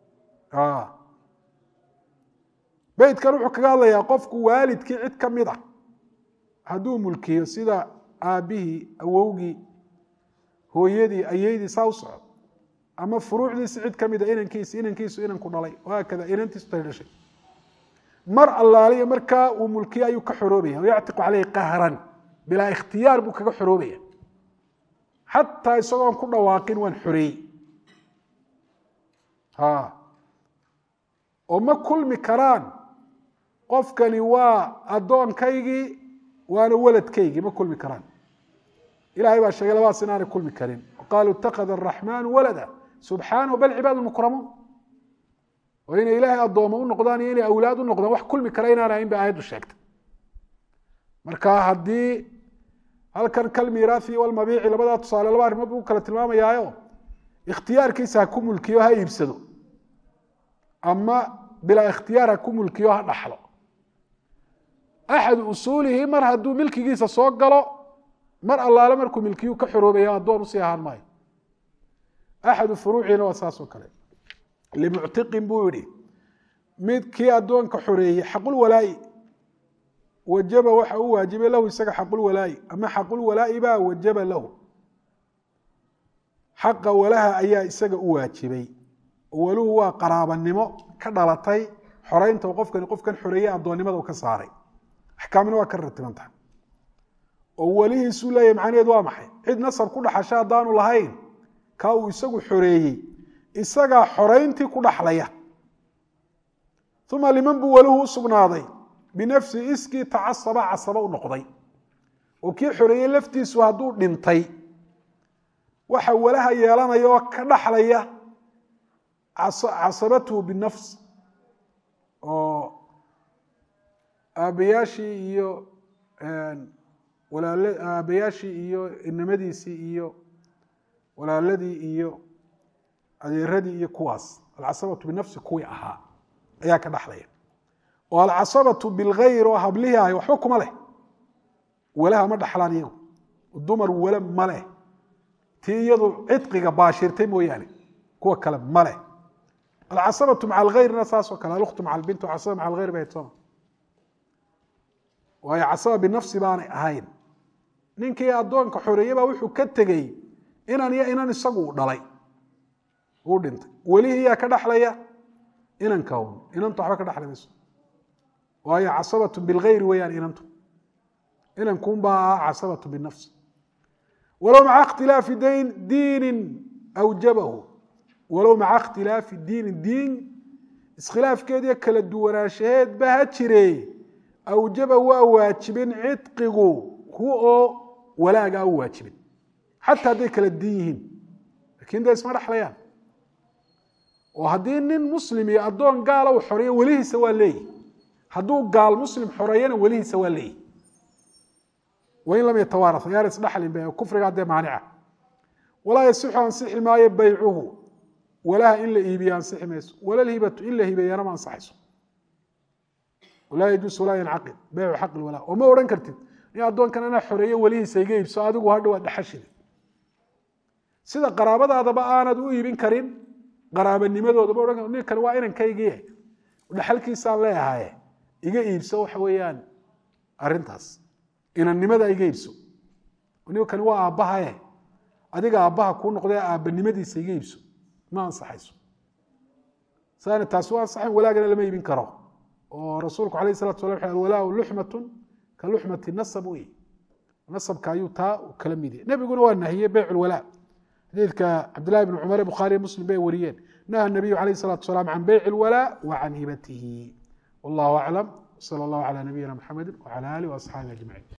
S1: beytkan wuxuu kaga hadlayaa qofku waalidkii cid ka mid a hadduu mulkiyo sida aabbihii awowgii hooyadii ayeydii saa u socdo ama furuucdiisi cid ka mida inankiisu inanku dhalay haakada inantiisu tay dhashay mar allaaliya markaa uu mulkiye ayuu ka xoroobaya wayactiqu caleyhi qahran bilaa ikhtiyaar buu kaga xoroobaya xataa isagoon ku dhawaaqin waan xoreeyey oo ma kulmi karaan qofkani waa addoonkaygii waana waladkaygii ma kulmi karaan ilahay baa sheegay labadaas inaanay kulmi karin qaaluu itakada araxmaanu walada subxaanahu bal cibaad mukramuun oo inay ilaahay addoomo u noqdaan iyo inay awlaad u noqdaan wax kulmi kara inaan ahayn ba aayaddu sheegtay marka haddii halkan kalmiiraahi walmabiici labadaa tusaale laba arrimood buu kala tilmaamayaayo ikhtiyaarkiisa ha ku mulkiyo ha iibsado ama bilaa ikhtiyaar ha ku mulkiyo ha dhaxlo axadu usuulihi mar hadduu milkigiisa soo galo mar allaale markuu milkiyu ka xoroobaya addoon usii ahaan maayo axadu furuucina waa saasoo kale limuctiqin buu yihi mid kii addoonka xoreeyey xaqulwalaa'i wajaba waxa u waajibay lahu isaga xaqulwalaa'i ama xaqulwalaa'i baa wajaba lahu xaqa walaha ayaa isaga u waajibay waluhu waa qaraabanimo ka dhalatay xoreynta qofkan xoreeyey addoonnimada u ka saaray axkaamina waa ka ratibantaha oo welihiisuu leeyahy macnaheed waa maxay cid nasab ku dhaxasha haddaanu lahayn kaa uu isagu xoreeyey isagaa xoreyntii ku dhaxlaya uma liman buu weluhu u sugnaaday binafsi iskii tacasaba casaba u noqday oo kii xoreeyey laftiisu hadduu dhintay waxa walaha yeelanaya oo ka dhaxlaya casabatuhu binafs oo aabayaashii iyo aabayaashii iyo inamadiisii iyo walaaladii iyo adeeradii iyo kuwaas alcasabatu binafsi kuwii ahaa ayaa ka dhaxlaya oo alcasabatu bilgayr oo hablihii ahay waxba kuma leh walaha ma dhaxlaan iyagu dumar wala ma leh tii iyadu cidqiga baashirtay mooyaane kuwa kale ma leh alcasabatu maca algayrna saasoo kale alukhtu maca albint casaba maca algayr bay soma waayo casaba binafsi baanay ahayn ninkii addoonka xoreeye baa wuxuu ka tegey inan iyo inan isagu u dhalay uu dhintay welihii yaa ka dhaxlaya inanka un inantu waxba ka dhaxli mayso waayo casabatu bilgayri weeyaan inantu inankuunbaa ahaa casabatu binafsi walow maca ikhtilaafi diinin awjabahu walow maca ikhtilaafi diin iskhilaafkeediyo kala duwanaanshaheedba ha jire awjaba waa waajibin cidqigu ku oo walaagaa u waajibin xataa hadday kala diin yihiin lakin dee isma dhexlayaan oo haddii nin muslim iyo addoon gaala uu xoreeyo welihiisa waa leeyihi hadduu gaal muslim xoreeyana welihiisa waa leeyihi wain lam yatawaarath yaan isdhaxlin be kufriga haddee maanica walaa yasixu ansixi maayo baycuhu walaha in la iibiyo ansixi mayso wala lhibatu in la hibeeyana ma ansaxayso walaa yajuus walaa yancaqid baycu xaqi lwalaa oo ma odhan kartid in addoonkan anaa xoreeyo welihiisa iga iibso adigu hadha waa dhaxashida sida qaraabadaadaba aanad u iibin karin qaraabanimadooda ma odhan kar ninkan waa inankaygiie dhaxalkiisaan leeyahaye iga iibso waxa weeyaan arrintaas inannimada iga iibso ninkani waa aabbahaye adiga aabbaha kuu noqdee aabbanimadiisa iga iibso ma ansaxayso saana taasi waa ansaxayn walaagana lama iibin karo oo rasuulku calayhi salatu salam wuxuu alwalaau luxmatun ka luxmati nasab wey nasabka ayuu taa kala mid yahay nebiguna waa nahiyey beycu lwalaa xadiidka cabdillahi bn cumar bukhaariy muslim bay wariyeen naha nabiyu calayhi salatu wasalaam can beyci lwalaa wa can hibatihi wallahu aclam sala allahu calaa nabiyina maxamedi wacala aalihi waasxaabihi ajmaciin